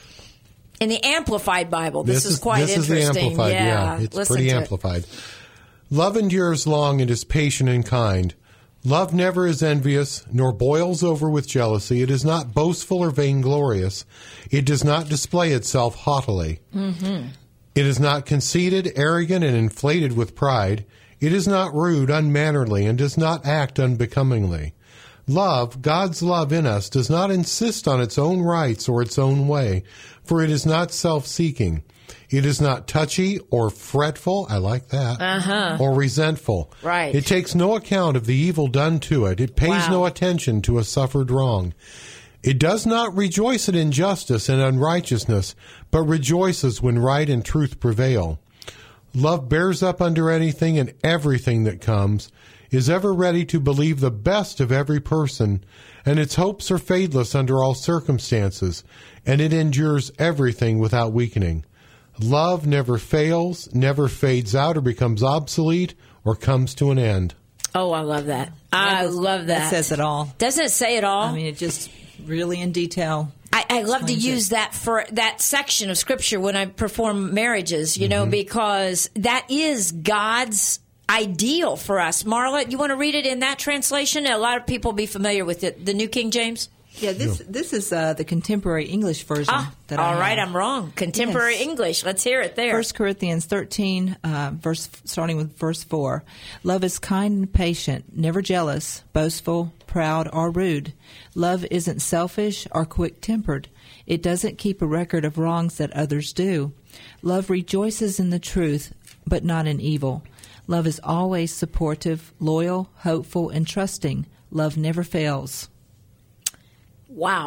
In the Amplified Bible, this is quite interesting. This is the Amplified, yeah. It's pretty amplified. Love endures long and is patient and kind. Love never is envious, nor boils over with jealousy. It is not boastful or vainglorious. It does not display itself haughtily. Mm-hmm. It is not conceited, arrogant, and inflated with pride. It is not rude, unmannerly, and does not act unbecomingly. Love, God's love in us, does not insist on its own rights or its own way, for it is not self-seeking. It is not touchy or fretful, I like that, or resentful. Right. It takes no account of the evil done to it. It pays no attention to a suffered wrong. It does not rejoice at injustice and unrighteousness, but rejoices when right and truth prevail. Love bears up under anything and everything that comes, is ever ready to believe the best of every person, and its hopes are fadeless under all circumstances, and it endures everything without weakening. Love never fails, never fades out or becomes obsolete or comes to an end. Oh, I love that. I love that. It says it all. Doesn't it say it all? It just really in detail. I love to use that for that section of Scripture when I perform marriages, because that is God's ideal for us. Marla, you want to read it in that translation? A lot of people will be familiar with it. The New King James? Yeah, this is the contemporary English version. All right, I'm wrong. Contemporary English. Let's hear it there. 1 Corinthians 13, starting with verse 4. Love is kind and patient, never jealous, boastful, proud, or rude. Love isn't selfish or quick-tempered. It doesn't keep a record of wrongs that others do. Love rejoices in the truth, but not in evil. Love is always supportive, loyal, hopeful, and trusting. Love never fails. Wow.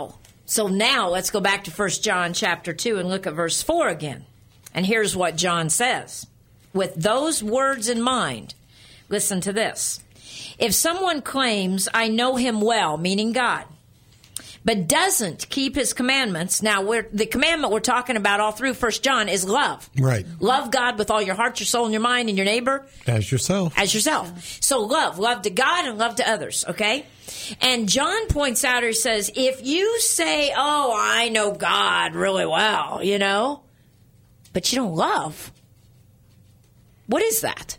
So now let's go back to 1 John chapter 2 and look at verse 4 again. And here's what John says. With those words in mind, listen to this. If someone claims, I know him well, meaning God, but doesn't keep his commandments. Now, the commandment we're talking about all through 1 John is love. Right. Love God with all your heart, your soul, and your mind, and your neighbor. As yourself. As yourself. So love to God and love to others, okay? And John points out, or says, if you say, oh, I know God really well, you know, but you don't love, what is that?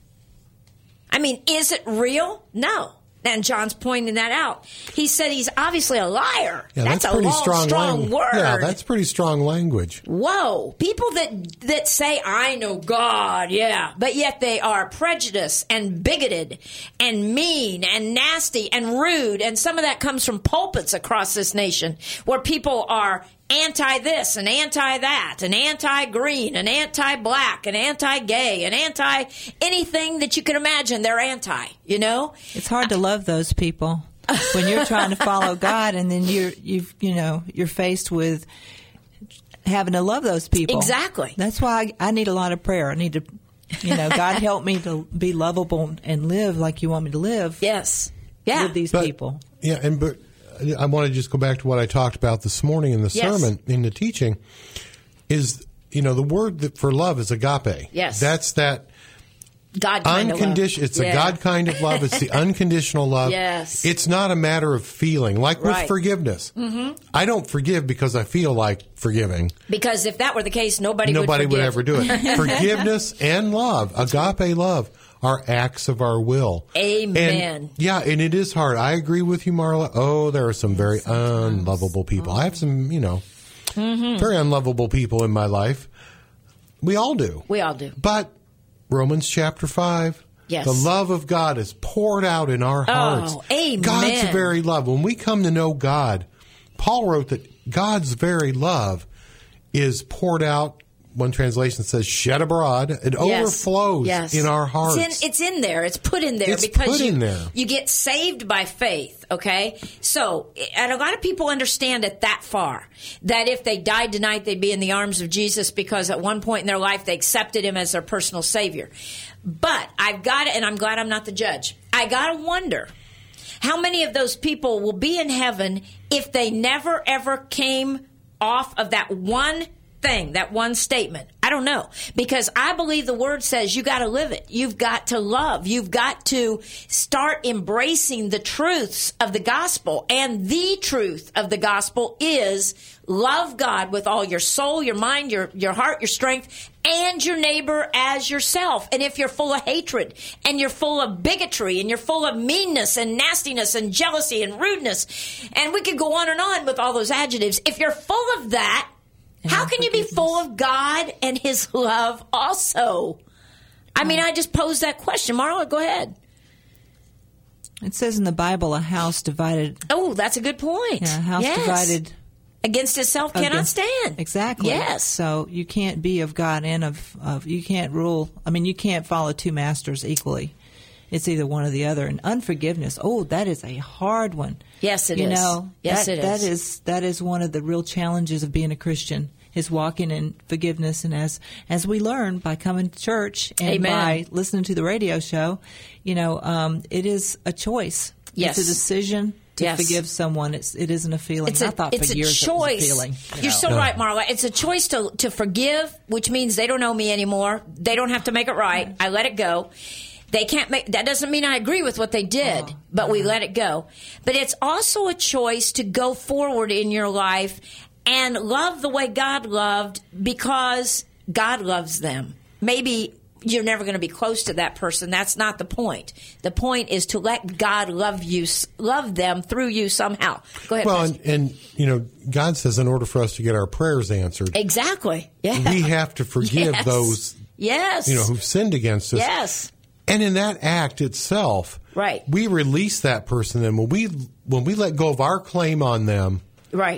I mean, is it real? No. And John's pointing that out. He said he's obviously a liar. Yeah, that's a pretty long, strong word. Yeah, that's pretty strong language. Whoa. People that say, I know God, yeah, but yet they are prejudiced and bigoted and mean and nasty and rude. And some of that comes from pulpits across this nation where people are anti-this and anti-that and anti-green and anti-black and anti-gay and anti-anything that you can imagine. They're anti, you know? It's hard to love those people when you're trying to follow God, and then you're faced with having to love those people. Exactly. That's why I need a lot of prayer. I need to, God help me to be lovable and live like you want me to live. Yes. Yeah. With these people. Yeah, but I want to just go back to what I talked about this morning in the sermon, in the teaching, is, the word for love is agape. Yes. That's that God kind of love. It's a God kind of love. It's the unconditional love. Yes. It's not a matter of feeling, like with forgiveness. Mm-hmm. I don't forgive because I feel like forgiving. Because if that were the case, nobody would ever do it. Forgiveness and love, agape love, are acts of our will. Amen. And it is hard. I agree with you, Marla. Oh, there are some very unlovable people. I have some, very unlovable people in my life. We all do. We all do. But Romans chapter 5, the love of God is poured out in our hearts. Oh, amen. God's very love. When we come to know God, Paul wrote that God's very love is poured out. One translation says shed abroad. It overflows in our hearts. It's in there. It's put in there because you get saved by faith, okay? So, and a lot of people understand it that far, that if they died tonight, they'd be in the arms of Jesus because at one point in their life, they accepted him as their personal savior. But I've got to, and I'm glad I'm not the judge, I got to wonder how many of those people will be in heaven if they never, ever came off of that one thing, that one statement. I don't know, because I believe the word says you got to live it. You've got to love. You've got to start embracing the truths of the gospel. And the truth of the gospel is love God with all your soul, your mind, your heart, your strength, and your neighbor as yourself. And if you're full of hatred and you're full of bigotry and you're full of meanness and nastiness and jealousy and rudeness, and we could go on with all those adjectives. If you're full of that, how can you be full of God and his love also? I mean, I just posed that question. Marla, go ahead. It says in the Bible, a house divided. Oh, that's a good point. Yeah, a house divided against itself cannot stand. Exactly. Yes. So you can't be of God and of you can't rule. I mean, you can't follow two masters equally. It's either one or the other. And unforgiveness, that is a hard one. Yes, it is. Yes, it is. That is one of the real challenges of being a Christian, is walking in forgiveness. And as we learn by coming to church and by listening to the radio show, it is a choice. Yes. It's a decision to forgive someone. It isn't a feeling. I thought for years it was a feeling. You're so right, Marla. It's a choice to forgive, which means they don't know me anymore. They don't have to make it right. I let it go. They can't make, that doesn't mean I agree with what they did, but we let it go. But it's also a choice to go forward in your life and love the way God loved because God loves them. Maybe you're never going to be close to that person. That's not the point. The point is to let God love them through you somehow. Go ahead. Well, and God says in order for us to get our prayers answered. Exactly. Yeah. We have to forgive those who've sinned against us. Yes. And in that act itself, right, we release that person. And when we let go of our claim on them, right,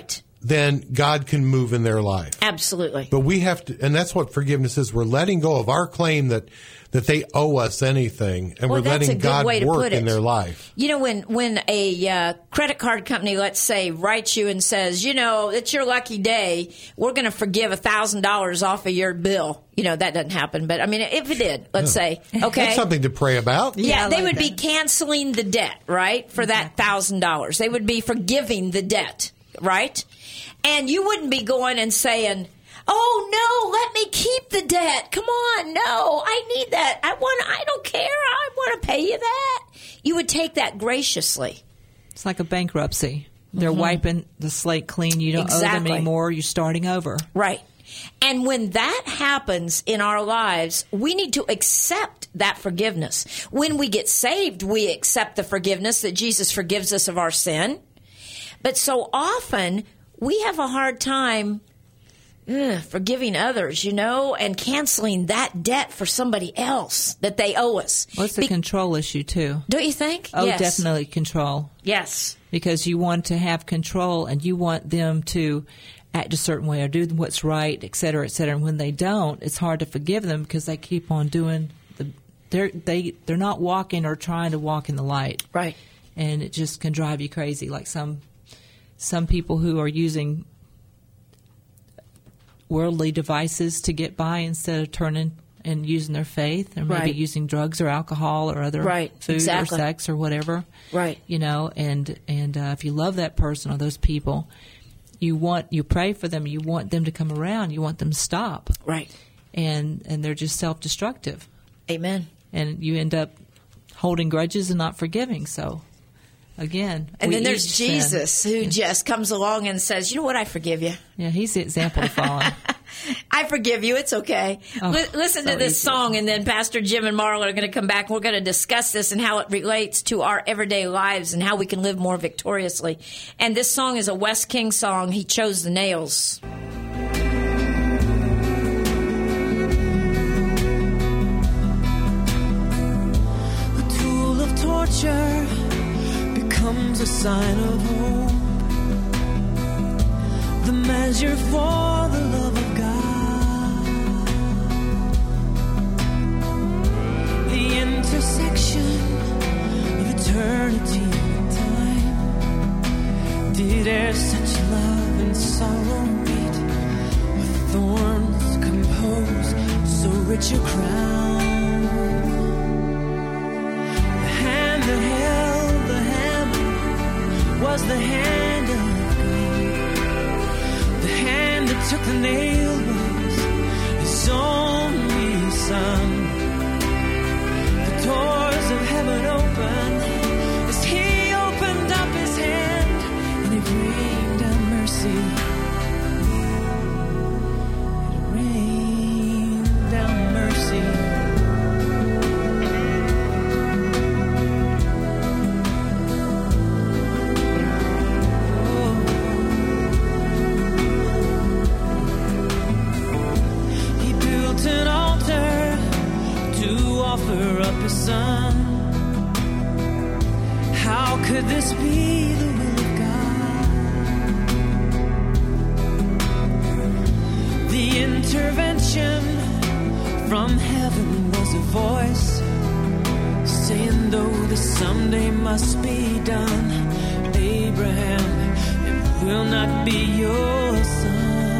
then God can move in their life. Absolutely. But we have to, and that's what forgiveness is. We're letting go of our claim that they owe us anything, and Well, we're that's a letting good God way to work put in it. their life. You know, when a credit card company, let's say, writes you and says, you know, it's your lucky day, we're going to forgive $1,000 off of your bill. You know, that doesn't happen. But, I mean, if it did, let's say, okay. That's something to pray about. Yeah, I they like would be that. canceling the debt, right, for that $1,000. They would be forgiving the debt, right? And you wouldn't be going and saying, oh, no, let me keep the debt. Come on, no, I need that. I don't care. I want to pay you that. You would take that graciously. It's like a bankruptcy. They're wiping the slate clean. You don't owe Exactly. them anymore. You're starting over. Right. And when that happens in our lives, we need to accept that forgiveness. When we get saved, we accept the forgiveness that Jesus forgives us of our sin. But so often, we have a hard time forgiving others, you know, and canceling that debt for somebody else that they owe us. Well, it's a control issue, too. Don't you think? Oh, Yes. definitely control. Yes. Because you want to have control and you want them to act a certain way or do what's right, et cetera, et cetera. And when they don't, it's hard to forgive them because they keep on doing they're not walking or trying to walk in the light. Right. And it just can drive you crazy. Like some people who are using worldly devices to get by instead of turning and using their faith, or maybe Right. using drugs or alcohol or other Right. food Exactly. or sex or whatever. Right. You know, and if you love that person or those people, you pray for them, you want them to come around, you want them to stop. Right. And they're just self-destructive. Amen. And you end up holding grudges and not forgiving. So, again. And we then there's each sin. Jesus who just comes along and says, you know what, I forgive you. Yeah, he's the example to follow. I forgive you. It's okay. Oh, Listen so to this easy. song, and then Pastor Jim and Marla are going to come back. We're going to discuss this and how it relates to our everyday lives and how we can live more victoriously. And this song is a Wes King song. He chose the nails. A tool of torture becomes a sign of hope. The measure for the love of God. The intersection of eternity and time. Did ere such love and sorrow meet, with thorns compose so rich a crown? The hand that held the hammer was the hand of God. The hand that took the nail was his only son. The doors of heaven opened as he opened up his hand, and it rained down mercy. It rained down mercy. He built an altar to offer up his son. How could this be the will of God? The intervention from heaven was a voice saying, though this someday must be done, Abraham, it will not be your son.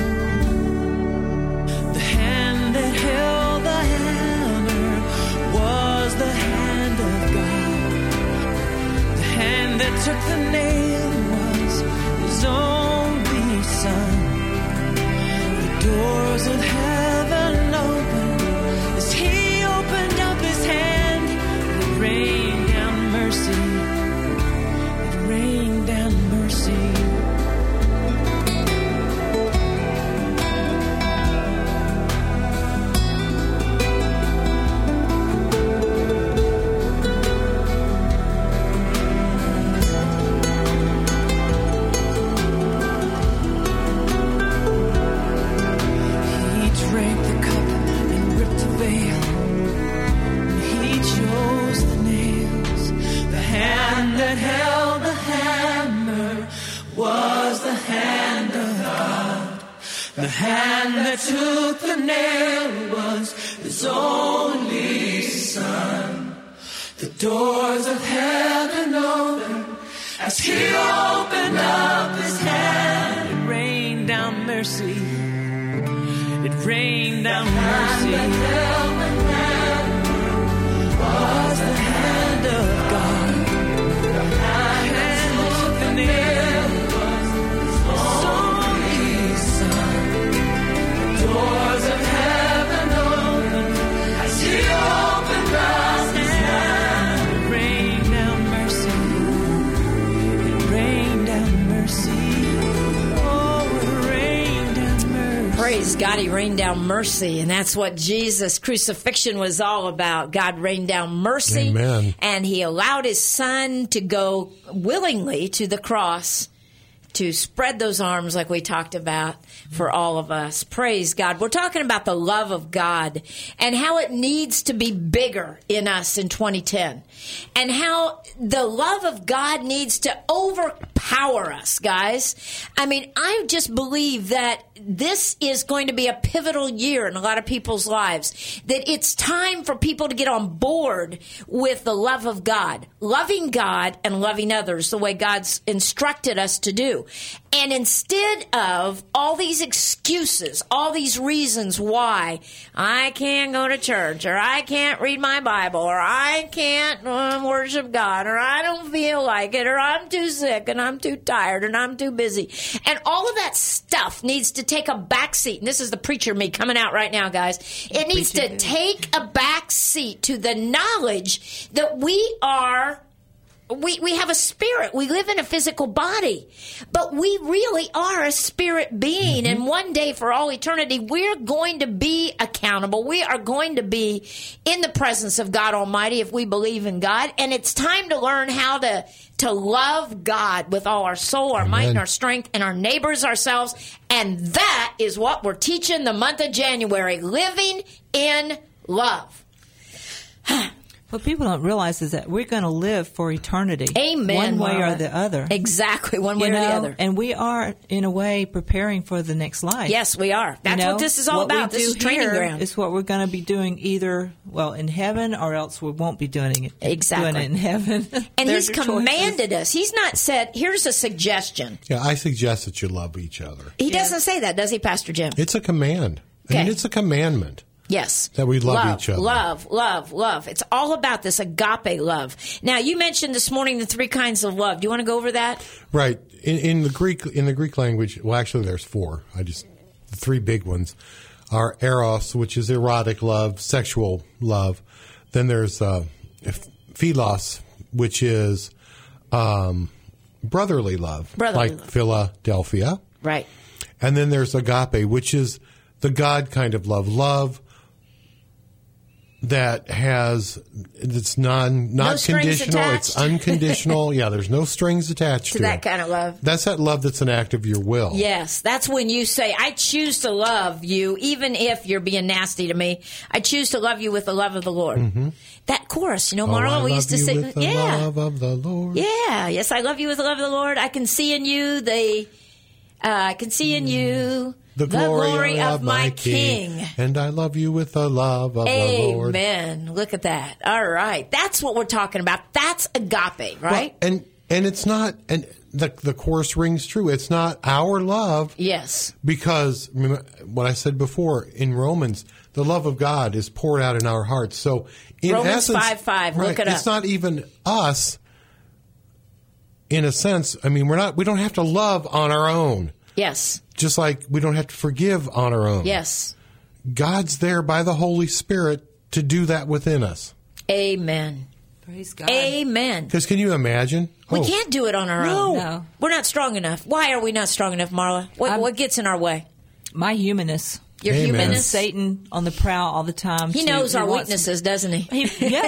The hand that held the hammer was the hand of God. The hand that took the nail was his only son. The doors of heaven opened as he opened up his hand. It rained down mercy. It rained down mercy. He hand that took the nail was his only Son. The doors of heaven opened as he opened up his hand. It rained down mercy. It rained down mercy. The hand that was the hand of God. The hand that took the nail was his only Son. The doors of heaven opened as he opened up his hand. It rained down mercy. It rained down mercy. Oh, it rained down mercy. Praise God, he rained down mercy, and that's what Jesus' crucifixion was all about. God rained down mercy, Amen. And he allowed his Son to go willingly to the cross to spread those arms like we talked about for all of us. Praise God. We're talking about the love of God and how it needs to be bigger in us in 2010 and how the love of God needs to overpower us, guys. I mean, I just believe that this is going to be a pivotal year in a lot of people's lives, that it's time for people to get on board with the love of God, loving God and loving others the way God's instructed us to do. And instead of all these excuses, all these reasons why I can't go to church, or I can't read my Bible, or I can't worship God, or I don't feel like it, or I'm too sick, and I'm too tired, and I'm too busy. And all of that stuff needs to take a back seat. And this is the preacher me coming out right now, guys. It needs to take a back seat to the knowledge that we are... We have a spirit. We live in a physical body, but we really are a spirit being. Mm-hmm. And one day for all eternity, we're going to be accountable. We are going to be in the presence of God Almighty if we believe in God. And it's time to learn how to love God with all our soul, our might, and our strength, and our neighbors, ourselves. And that is what we're teaching the month of January, living in love. What people don't realize is that we're going to live for eternity. Amen. One way Mara. or the other. Exactly, one way or the other. And we are, in a way, preparing for the next life. Yes, we are. That's what this is all about. This is training ground. It's what we're going to be doing either, in heaven, or else we won't be doing it. Exactly. Doing it in heaven. And he's commanded us. He's not said, here's a suggestion. Yeah, I suggest that you love each other. He doesn't say that, does he, Pastor Jim? It's a command. Okay. I mean, it's a commandment. Yes. That we love each other. Love. It's all about this agape love. Now, you mentioned this morning the 3 kinds of love. Do you want to go over that? Right. In the Greek language, well, actually, there's 4. The 3 big ones are eros, which is erotic love, sexual love. Then there's philos, which is brotherly love, like Philadelphia. Right. And then there's agape, which is the God kind of love that it's not conditional, it's unconditional. Yeah, there's no strings attached to that kind of love. That's that love that's an act of your will. Yes, that's when you say, I choose to love you, even if you're being nasty to me. I choose to love you with the love of the Lord. Mm-hmm. That chorus, Marla, we used to sing. With the love of the Lord. Yeah, yes, I love you with the love of the Lord. I can see in you the glory of my King. And I love you with the love of the Lord. Amen. Look at that. All right. That's what we're talking about. That's agape, right? Well, and it's not, and the chorus rings true. It's not our love. Yes. Because what I said before, in Romans, the love of God is poured out in our hearts. So in Romans essence, 5:5. Right, look it up. It's not even us, in a sense. I mean, we don't have to love on our own. Yes. Just like we don't have to forgive on our own. Yes. God's there by the Holy Spirit to do that within us. Amen. Praise God. Amen. Because can you imagine? We can't do it on our own. No. We're not strong enough. Why are we not strong enough, Marla? What gets in our way? My humanness. Your Amen. humanness. Satan on the prowl all the time. He knows our weaknesses, doesn't he?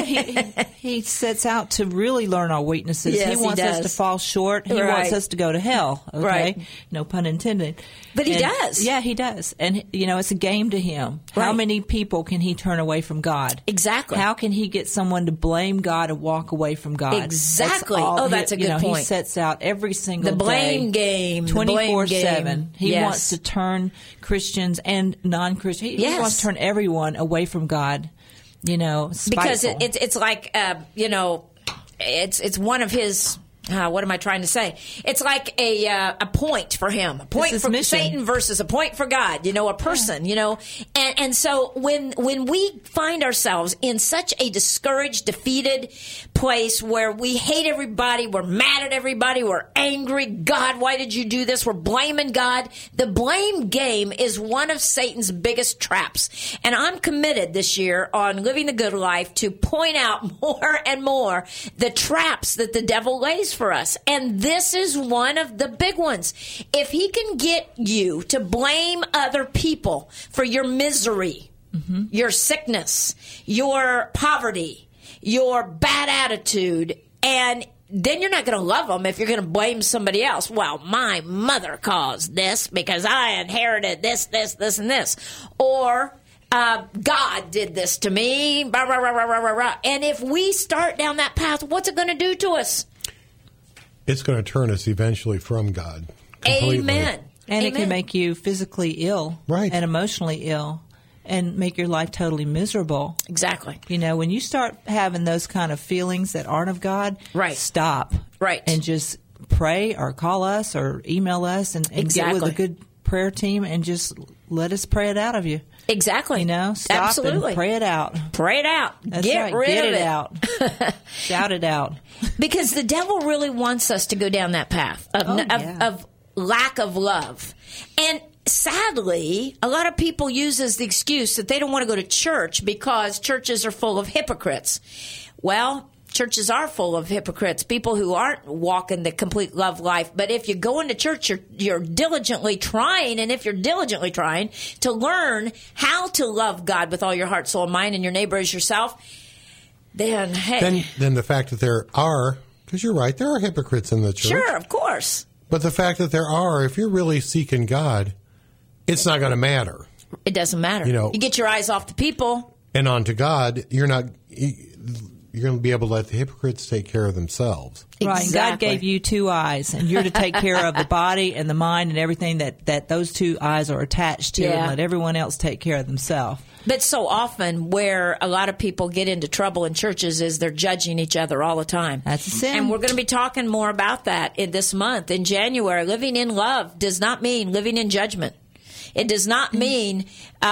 He sets out to really learn our weaknesses. Yes, he wants he us to does. fall short. He Right. wants us to go to hell. Okay? Right. No pun intended. But he does. Yeah, he does. And, it's a game to him. How Right. many people can he turn away from God? Exactly. How can he get someone to blame God and walk away from God? Exactly. That's a good He point. sets out every single The blame day, game. the blame 24/7. game. He Yes. wants to turn Christians and non-Christians. He Yes. wants to turn everyone away from God. Because Spiteful. it's like it's one of his. What am I trying to say? It's like a point for him, a point his for mission. Satan versus a point for God. A person. And so when we find ourselves in such a discouraged, defeated place where we hate everybody, we're mad at everybody, we're angry. God, why did you do this? We're blaming God. The blame game is one of Satan's biggest traps, and I'm committed this year on Living the Good Life to point out more and more the traps that the devil lays for us. And this is one of the big ones. If he can get you to blame other people for your misery, your sickness, your poverty, your bad attitude, and then you're not going to love them if you're going to blame somebody else. Well, my mother caused this because I inherited this, and this. Or God did this to me. Rah, rah, rah, rah, rah, rah. And if we start down that path, what's it going to do to us? It's going to turn us eventually from God. Completely. Amen. And it Amen. can make you physically ill, Right. and emotionally ill, and make your life totally miserable. Exactly. When you start having those kind of feelings that aren't of God, Right. stop. Right. And just pray or call us or email us and get Exactly. with a good prayer team and just let us pray it out of you. Exactly. Stop Absolutely. and pray it out. Pray it out. That's Get right. rid Get of it out. Shout it out. Because the devil really wants us to go down that path of lack of love. And sadly, a lot of people use as the excuse that they don't want to go to church because churches are full of hypocrites. Well, churches are full of hypocrites, people who aren't walking the complete love life. But if you go into church, you're diligently trying, and if you're diligently trying to learn how to love God with all your heart, soul, and mind, and your neighbor as yourself, then, hey. Then the fact that there are, because you're right, there are hypocrites in the church. Sure, of course. But the fact that there are, if you're really seeking God, it's not going to matter. It doesn't matter. You get your eyes off the people. And on to God, you're going to be able to let the hypocrites take care of themselves. Right. And God Exactly. gave you two eyes, and you're to take care of the body and the mind and everything that those two eyes are attached to, Yeah. and let everyone else take care of themselves. But so often where a lot of people get into trouble in churches is they're judging each other all the time. That's a sin. And we're going to be talking more about that in this month. In January, living in love does not mean living in judgment. It does not mean,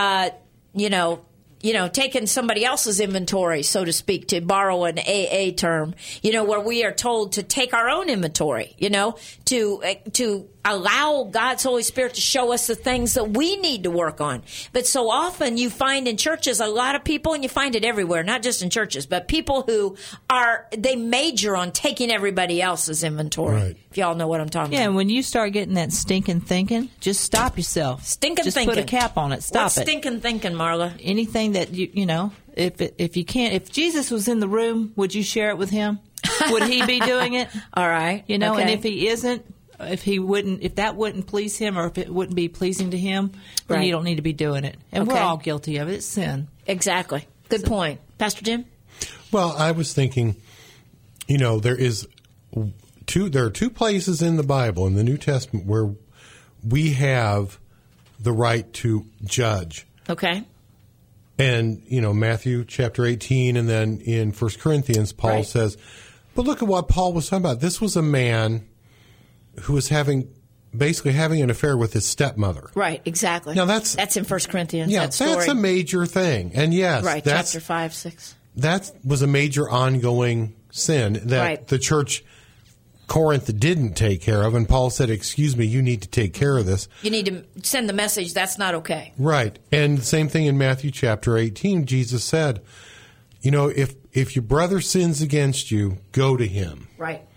taking somebody else's inventory, so to speak, to borrow an AA term, where we are told to take our own inventory, to allow God's Holy Spirit to show us the things that we need to work on. But so often you find in churches a lot of people, and you find it everywhere, not just in churches, but people who they major on taking everybody else's inventory. Right. If y'all know what I'm talking Yeah, about. and when you start getting that stinking thinking, just stop yourself. Stinking just thinking. put a cap on it. Stop What's it. stinking thinking, Marla? Anything that if you can't, if Jesus was in the room, would you share it with him? Would he be doing it? All right. And Okay. if he isn't, if that wouldn't please him, or if it wouldn't be pleasing to him, then Right. you don't need to be doing it. And we're Okay. all guilty of it. It's sin. Exactly. Good point. Pastor Jim? Well, I was thinking, there are two places in the Bible, in the New Testament, where we have the right to judge. Okay. And, Matthew chapter 18, and then in 1 Corinthians, Paul Right. says, but look at what Paul was talking about. This was a man who was basically having an affair with his stepmother. Right, exactly. Now, that's in 1 Corinthians, Yeah, that story. that's a major thing. And yes, right, chapter 5, 6. that was a major ongoing sin that Right. the church Corinth didn't take care of. And Paul said, excuse me, you need to take care of this. You need to send the message that's not okay. Right. And the same thing in Matthew chapter 18, Jesus said, if your brother sins against you, go to him. Right.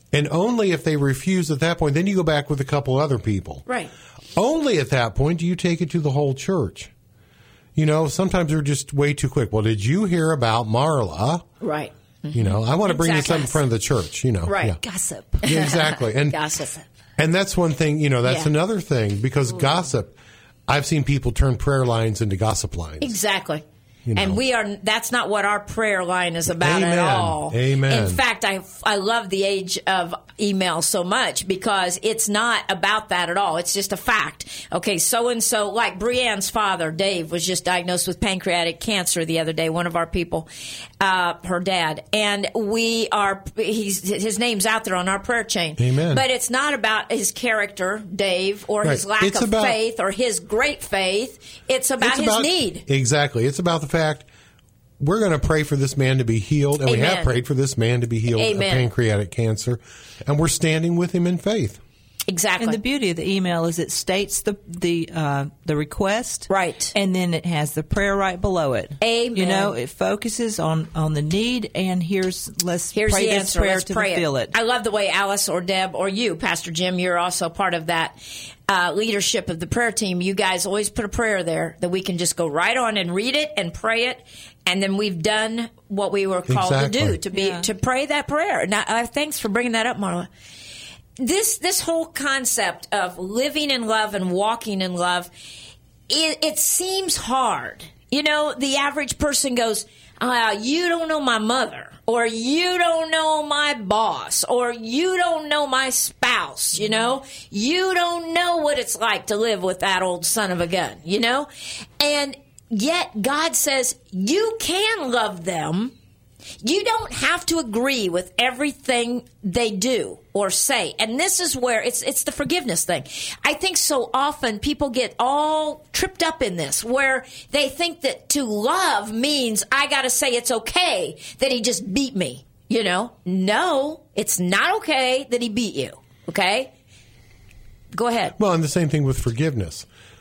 And only if they refuse at that point, then you go back with a couple other people. Right. Only at that point do you take it to the whole church. Sometimes they're just way too quick. Well, did you hear about Marla? Right. I want to bring this up in front of the church, Right. Yeah. Gossip. Yeah, exactly. And gossip. And that's one thing, that's another thing, because gossip, I've seen people turn prayer lines into gossip lines. Exactly. And that's not what our prayer line is about Amen. at all. Amen. In fact, I love the age of email so much because it's not about that at all. It's just a fact. Okay, so-and-so, like Brianne's father, Dave, was just diagnosed with pancreatic cancer the other day, one of our people, her dad. And his name's out there on our prayer chain. Amen. But it's not about his character, Dave, or his lack of faith or his great faith. It's about his need. Exactly. It's about the fact we're going to pray for this man to be healed, and Amen. we have prayed for this man to be healed of pancreatic cancer, and we're standing with him in faith. Exactly. And the beauty of the email is it states the request, right, and then it has the prayer right below it. Amen. It focuses on the need, and let's pray the this answer. prayer Let's to pray fulfill it. I love the way Alice or Deb or you, Pastor Jim, you're also part of that leadership of the prayer team. You guys always put a prayer there that we can just go right on and read it and pray it, and then we've done what we were called to do, to pray that prayer. Now, thanks for bringing that up, Marla. This whole concept of living in love and walking in love, it seems hard. The average person goes, you don't know my mother, or you don't know my boss, or you don't know my spouse, you don't know what it's like to live with that old son of a gun, and yet God says you can love them. You don't have to agree with everything they do or say. And this is where it's the forgiveness thing. I think so often people get all tripped up in this, where they think that to love means I got to say it's okay that he just beat me. No, it's not okay that he beat you. Okay? Go ahead. Well, and the same thing with forgiveness.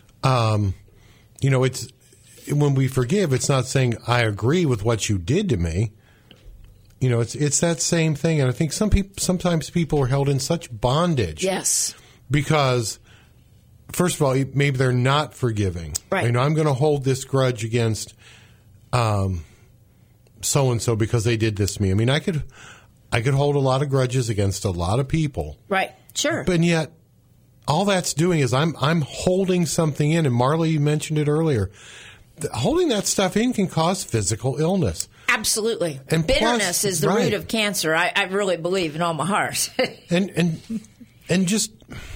It's when we forgive, it's not saying I agree with what you did to me. It's that same thing, and I think sometimes people are held in such bondage. Yes. Because, first of all, maybe they're not forgiving. Right. I'm going to hold this grudge against so-and-so because they did this to me. I mean, I could hold a lot of grudges against a lot of people. Right. Sure. But yet, all that's doing is I'm holding something in, and Marla, you mentioned it earlier. Holding that stuff in can cause physical illness. Absolutely. And bitterness plus, is the root of cancer. I really believe in all my heart. and just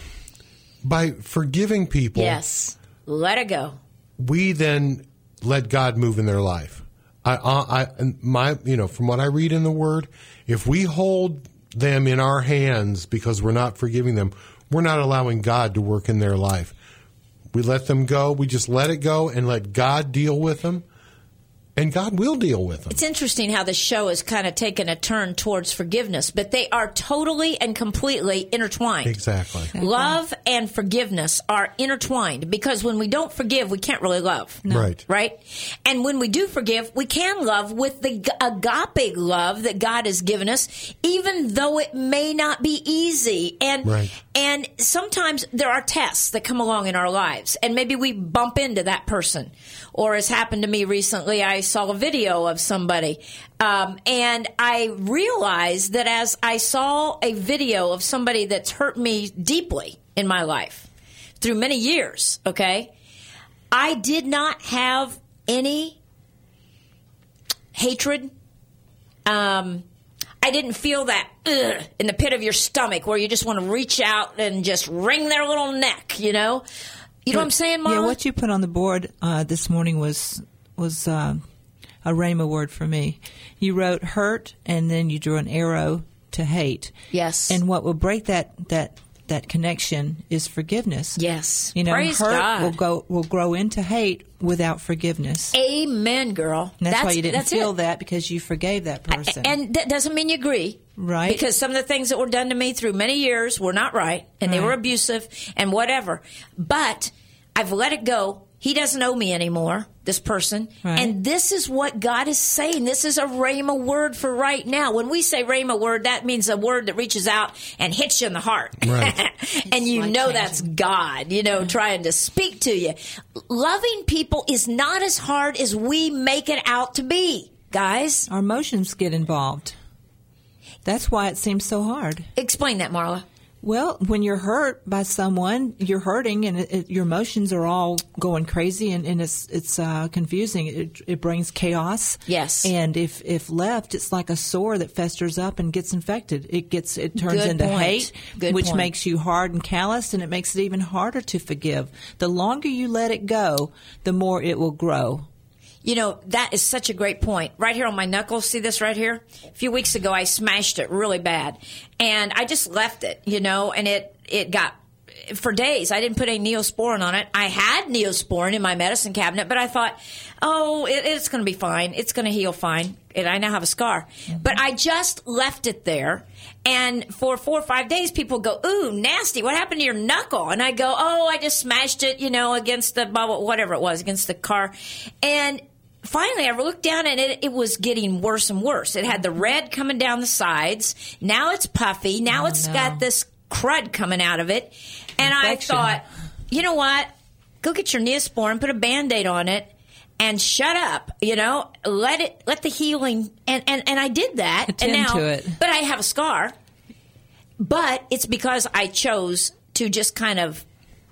by forgiving people, yes, let it go. We then let God move in their life. From what I read in the Word, if we hold them in our hands because we're not forgiving them, we're not allowing God to work in their life. We let them go. We just let it go and let God deal with them. And God will deal with them. It's interesting how this show has kind of taken a turn towards forgiveness, but they are totally and completely intertwined. Exactly. Love and forgiveness are intertwined, because when we don't forgive, we can't really love. No. Right. Right? And when we do forgive, we can love with the agape love that God has given us, even though it may not be easy. And sometimes there are tests that come along in our lives, and maybe we bump into that person. Or as happened to me recently, I saw a video of somebody, and I realized that as I saw a video of somebody that's hurt me deeply in my life through many years, okay, I did not have any hatred. I didn't feel that in the pit of your stomach where you just want to reach out and just wring their little neck, You know what I'm saying, Marla? Yeah, what you put on the board this morning was a rhema word for me. You wrote hurt, and then you drew an arrow to hate. Yes. And what will break that connection is forgiveness. Yes. Praise God. will grow into hate without forgiveness. Amen, girl. And that's why you didn't feel that, because you forgave that person. And that doesn't mean you agree. Right. Because some of the things that were done to me through many years were not right, and they were abusive and whatever. But I've let it go, He doesn't owe me anymore, this person. Right. And this is what God is saying. This is a rhema word for right now. When we say rhema word, that means a word that reaches out and hits you in the heart. Right. And you know that's God, trying to speak to you. Loving people is not as hard as we make it out to be, guys. Our emotions get involved. That's why it seems so hard. Explain that, Marla. Well, when you're hurt by someone, you're hurting, and your emotions are all going crazy, and it's confusing. It brings chaos. Yes. And if left, it's like a sore that festers up and gets infected. It turns Good into point. hate, Good which point. makes you hard and calloused, and it makes it even harder to forgive. The longer you let it go, the more it will grow. That is such a great point. Right here on my knuckles, see this right here? A few weeks ago, I smashed it really bad. And I just left it, and it got, for days, I didn't put any Neosporin on it. I had Neosporin in my medicine cabinet, but I thought, it's going to be fine. It's going to heal fine. And I now have a scar. Mm-hmm. But I just left it there. And for 4 or 5 days, people go, ooh, nasty. What happened to your knuckle? And I go, I just smashed it, against the bubble, whatever it was, against the car. And finally, I looked down and it was getting worse and worse. It had the red coming down the sides. Now it's puffy. Now it's got this crud coming out of it. And Infection. I thought, you know what? Go get your Neosporin, put a Band-Aid on it, and shut up. Let the healing. And I did that. Attend and now, to it. But I have a scar. But it's because I chose to just kind of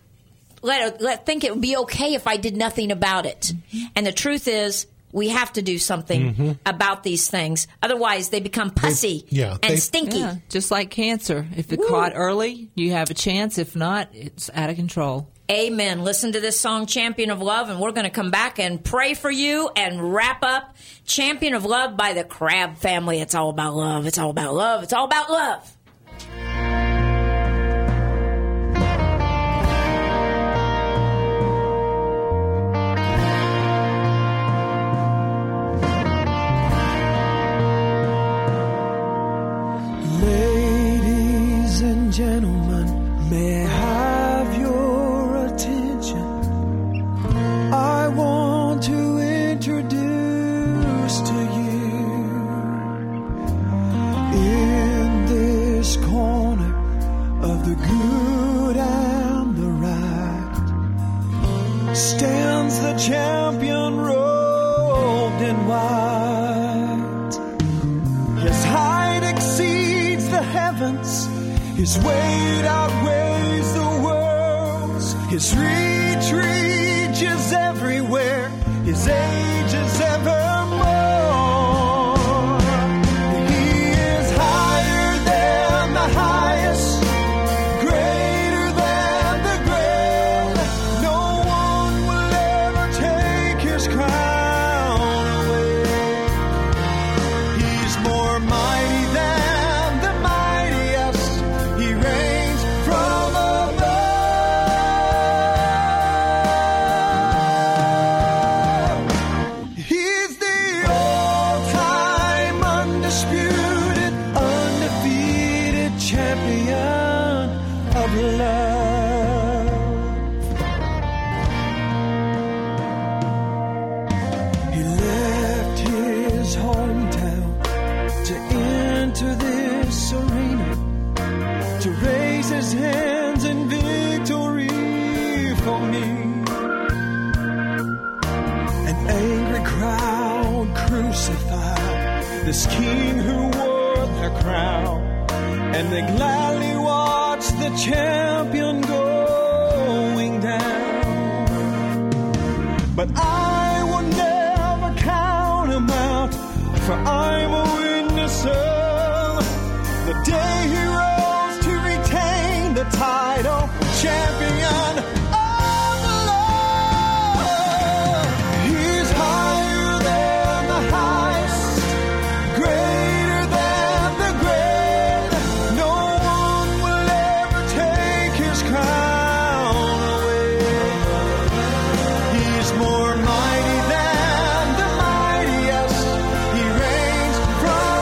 think it would be okay if I did nothing about it. Mm-hmm. And the truth is, we have to do something about these things. Otherwise, they become pussy and stinky. Yeah, just like cancer. If it's caught early, you have a chance. If not, it's out of control. Amen. Listen to this song, Champion of Love, and we're going to come back and pray for you and wrap up Champion of Love by the Crabb Family. It's all about love. It's all about love. It's all about love. Ladies and gentlemen, may I have your attention? I want to introduce to you, in this corner of the good and the right, stands the champion robed in white. His height exceeds the heavens, his weight outweighs the worlds, his reach reaches everywhere, his age is evermore. He is higher than the highest, greater than the great. No one will ever take his crown away. He's more mighty than the mightiest. He reigns from above. He's the all-time undisputed, undefeated champion of love. He left his hometown to enter this arena, to raise his hands in victory for me. An angry crowd crucified this king who wore their crown, and they gladly watched the champion going down. But I will never count him out, for I'm a witness of the day he rose to retain the title, champion of love. He's higher than the highest, greater than the great. No one will ever take his crown away. He's more mighty than the mightiest. He reigns from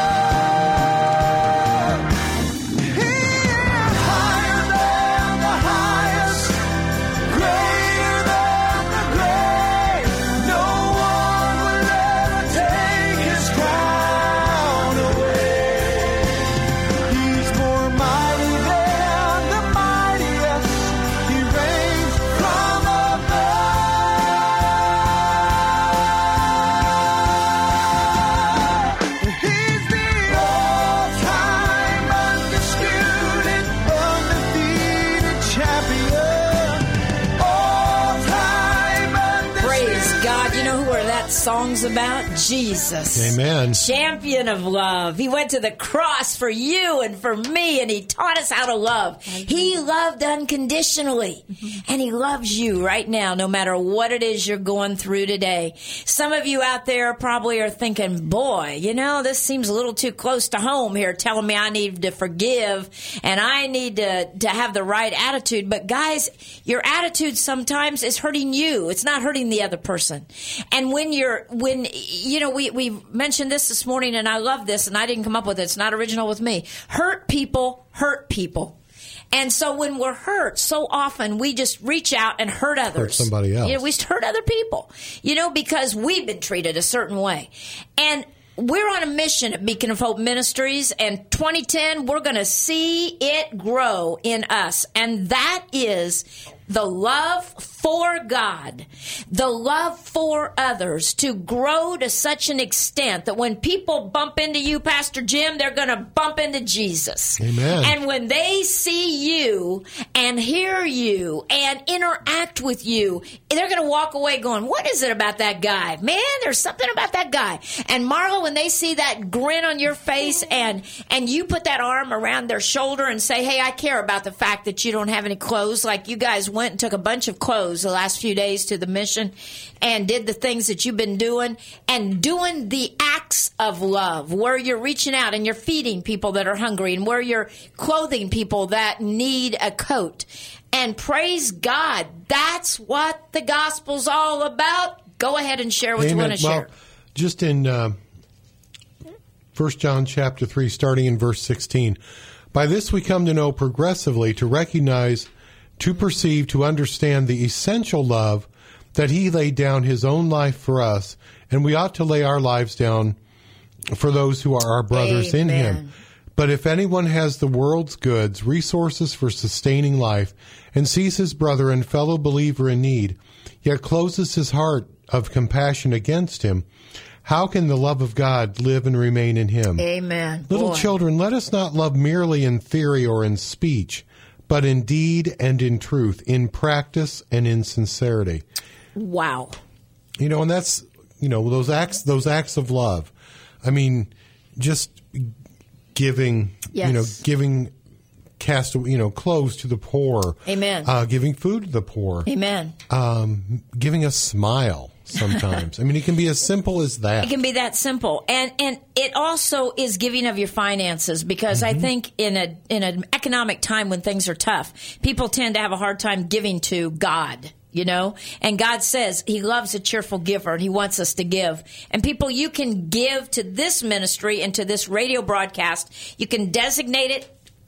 above. He is higher than the where that song's about? Jesus. Amen. Champion of love. He went to the cross for you and for me, and he taught us how to love. He loved unconditionally, and he loves you right now, no matter what it is you're going through today. Some of you out there probably are thinking, boy, this seems a little too close to home here, telling me I need to forgive and I need to have the right attitude. But guys, your attitude sometimes is hurting you. It's not hurting the other person. And we mentioned this morning, and I love this, and I didn't come up with it. It's not original with me. Hurt people hurt people. And so when we're hurt, so often we just reach out and hurt others. Hurt somebody else. We hurt other people, because we've been treated a certain way. And we're on a mission at Beacon of Hope Ministries, and 2010, we're going to see it grow in us. And that is the love for God, the love for others, to grow to such an extent that when people bump into you, Pastor Jim, they're going to bump into Jesus. Amen. And when they see you and hear you and interact with you, they're going to walk away going, what is it about that guy? Man, there's something about that guy. And Marla, when they see that grin on your face and you put that arm around their shoulder and say, hey, I care about the fact that you don't have any clothes, like you guys went and took a bunch of clothes the last few days to the mission and did the things that you've been doing, and doing the acts of love where you're reaching out and you're feeding people that are hungry, and where you're clothing people that need a coat. And praise God, that's what the gospel's all about. Go ahead and share what you want to share. Just in 1 John chapter 3, starting in verse 16, by this we come to know progressively, to recognize, to perceive, to understand the essential love that he laid down his own life for us, and we ought to lay our lives down for those who are our brothers in him. But if anyone has the world's goods, resources for sustaining life, and sees his brother and fellow believer in need, yet closes his heart of compassion against him, how can the love of God live and remain in him? Amen. Little children, let us not love merely in theory or in speech, but in deed and in truth, in practice and in sincerity. Wow. And that's, those acts of love. I mean, just giving, giving clothes to the poor. Amen. Giving food to the poor. Amen. Giving a smile sometimes. I mean, it can be as simple as that. It can be that simple. And it also is giving of your finances, because I think in an economic time when things are tough, people tend to have a hard time giving to God. And God says he loves a cheerful giver, and he wants us to give. And people, you can give to this ministry and to this radio broadcast. You can designate it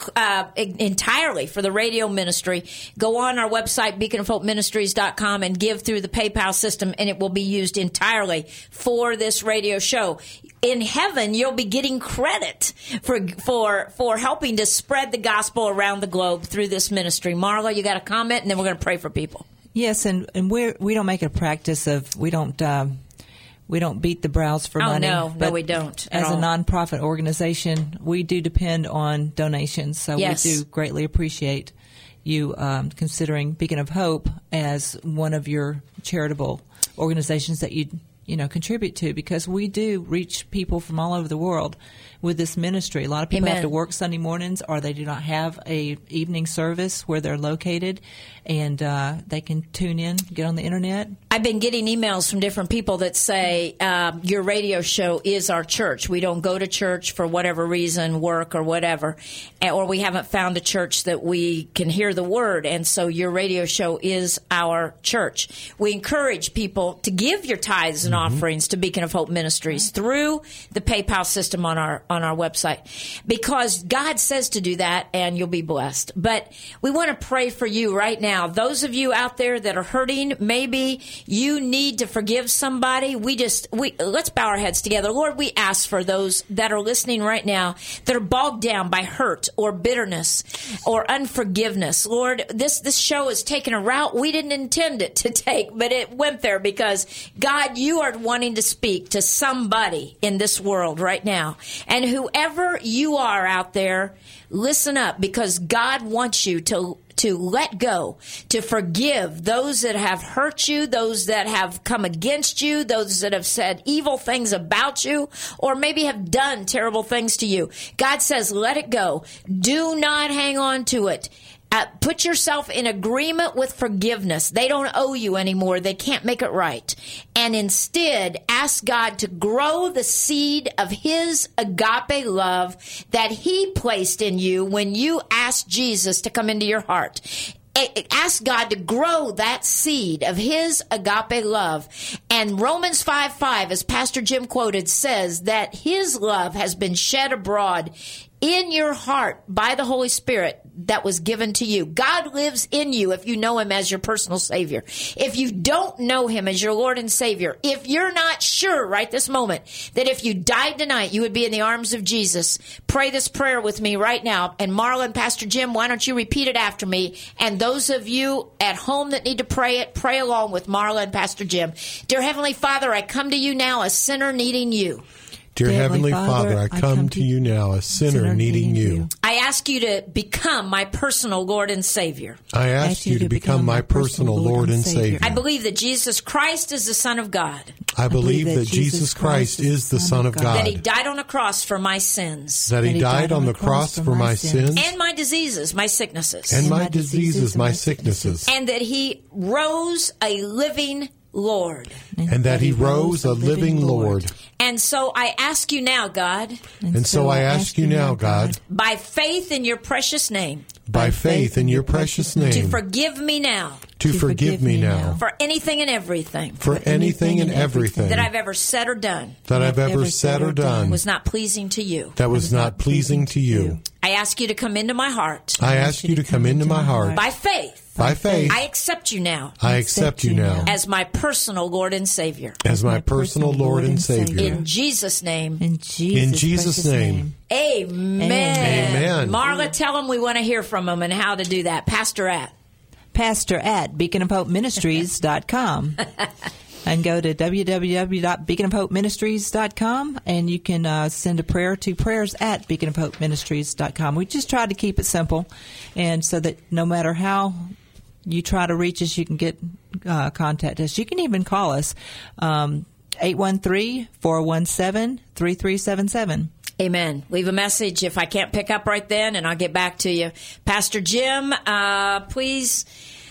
entirely for the radio ministry. Go on our website, beaconofhopeministries.com, and give through the PayPal system, and it will be used entirely for this radio show. In heaven, you'll be getting credit for helping to spread the gospel around the globe through this ministry. Marla, you got a comment, and then we're going to pray for people. Yes, and we don't make it a practice of, we don't beat the brows for money. No, we don't. As a nonprofit organization, we do depend on donations, so we do greatly appreciate you considering Beacon of Hope as one of your charitable organizations that you contribute to, because we do reach people from all over the world with this ministry. A lot of people have to work Sunday mornings, or they do not have a evening service where they're located, and they can tune in, get on the internet. I've been getting emails from different people that say, your radio show is our church. We don't go to church for whatever reason, work or whatever, or we haven't found a church that we can hear the word, and so your radio show is our church. We encourage people to give your tithes and offerings to Beacon of Hope Ministries through the PayPal system on our website, because God says to do that, and you'll be blessed. But we want to pray for you right now. Those of you out there that are hurting, maybe you need to forgive somebody. Let's bow our heads together. Lord, we ask for those that are listening right now that are bogged down by hurt or bitterness or unforgiveness. Lord, this show has taken a route we didn't intend it to take, but it went there because, God, you are wanting to speak to somebody in this world right now. And whoever you are out there, listen up, because God wants you to to let go, to forgive those that have hurt you, those that have come against you, those that have said evil things about you, or maybe have done terrible things to you. God says, let it go. Do not hang on to it. Put yourself in agreement with forgiveness. They don't owe you anymore. They can't make it right. And instead, ask God to grow the seed of His agape love that He placed in you when you asked Jesus to come into your heart. Ask God to grow that seed of His agape love. And Romans 5:5, as Pastor Jim quoted, says that His love has been shed abroad in your heart by the Holy Spirit that was given to you. God lives in you if you know Him as your personal Savior. If you don't know Him as your Lord and Savior, if you're not sure right this moment that if you died tonight, you would be in the arms of Jesus, pray this prayer with me right now. And Marla and Pastor Jim, why don't you repeat it after me? And those of you at home that need to pray it, pray along with Marla and Pastor Jim. Dear Heavenly Father, I come to you now, a sinner needing you. Dear Heavenly Father, I come to you now, a sinner needing you. I ask you to become my personal Lord and Savior. I ask you to become my personal Lord and Savior. I believe that Jesus Christ is the Son of God. I believe that Jesus Christ is the Son of God. That He died on a cross for my sins. That He died on the cross for my sins. And my diseases, my sicknesses. And my diseases, my sicknesses. And that He rose a living Lord. And that He rose a living Lord. And so I ask you now, God. And so I ask you now, God. By faith in your precious name. By faith in your precious name. To forgive me now. To forgive me now. For anything and everything. For anything and everything. That I've ever said or done. That I've ever said or done. Was not pleasing to you. That was not pleasing to you. I ask you to come into my heart. I ask you to come into my heart. By faith. By faith. I accept you now. I accept you now. As my personal Lord and Savior. As my personal Lord and Savior. In Jesus' name. In Jesus' name. Amen. Amen. Marla, tell them we want to hear from them and how to do that. Pastor at beaconofhopeministries.com. And go to www.beaconofhopeministries.com, and you can send a prayer to prayers@beaconofhopeministries.com. We just try to keep it simple, and so that no matter how you try to reach us, you can get contact us. You can even call us, 813-417-3377. Amen. Leave a message if I can't pick up right then, and I'll get back to you. Pastor Jim, please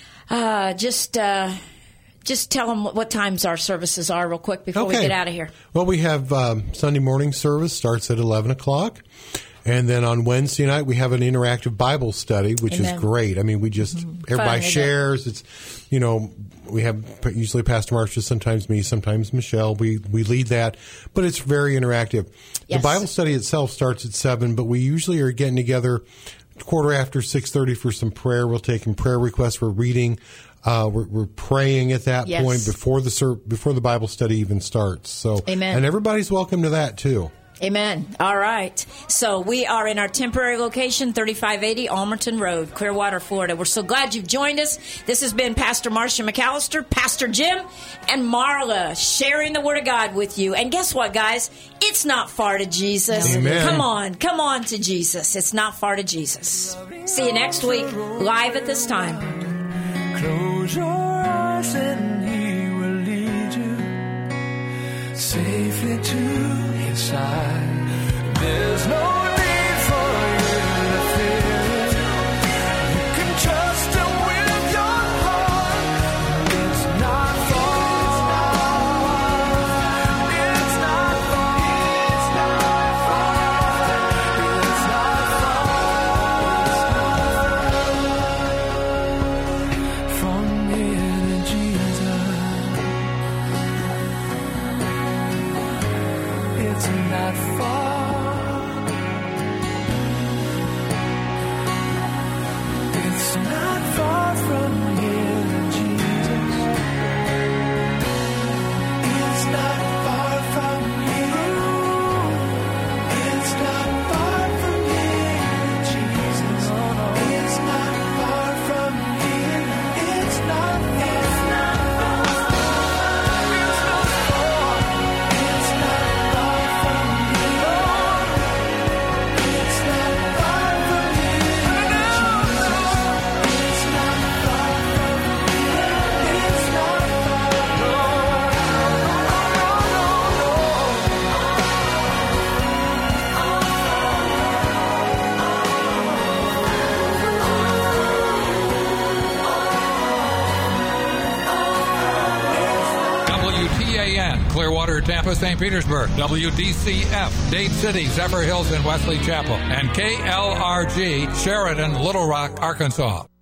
just tell them what times our services are real quick before we get out of here. Well, we have Sunday morning service starts at 11 o'clock. And then on Wednesday night, we have an interactive Bible study, which is great. I mean, we just, everybody shares. It's, we have usually Pastor Marcia, sometimes me, sometimes Michelle. We lead that, but it's very interactive. Yes. The Bible study itself starts at 7, but we usually are getting together quarter after 6:30 for some prayer. We'll take in prayer requests. We're reading. We're praying at that point before the Bible study even starts. So, Amen. And everybody's welcome to that too. Amen. All right. So we are in our temporary location, 3580 Almerton Road, Clearwater, Florida. We're so glad you've joined us. This has been Pastor Marcia McAllister, Pastor Jim, and Marla sharing the Word of God with you. And guess what, guys? It's not far to Jesus. Amen. Come on to Jesus. It's not far to Jesus. See you next week, live at this time. Close your eyes and He will lead you safely to His side. There's no need for you to fear. You can trust Him with your heart. It's not far. It's not far. It's not far. From here to Jesus, it's not far. WTAN, Clearwater, Tampa, St. Petersburg, WDCF, Dade City, Zephyr Hills, and Wesley Chapel, and KLRG, Sheridan, Little Rock, Arkansas.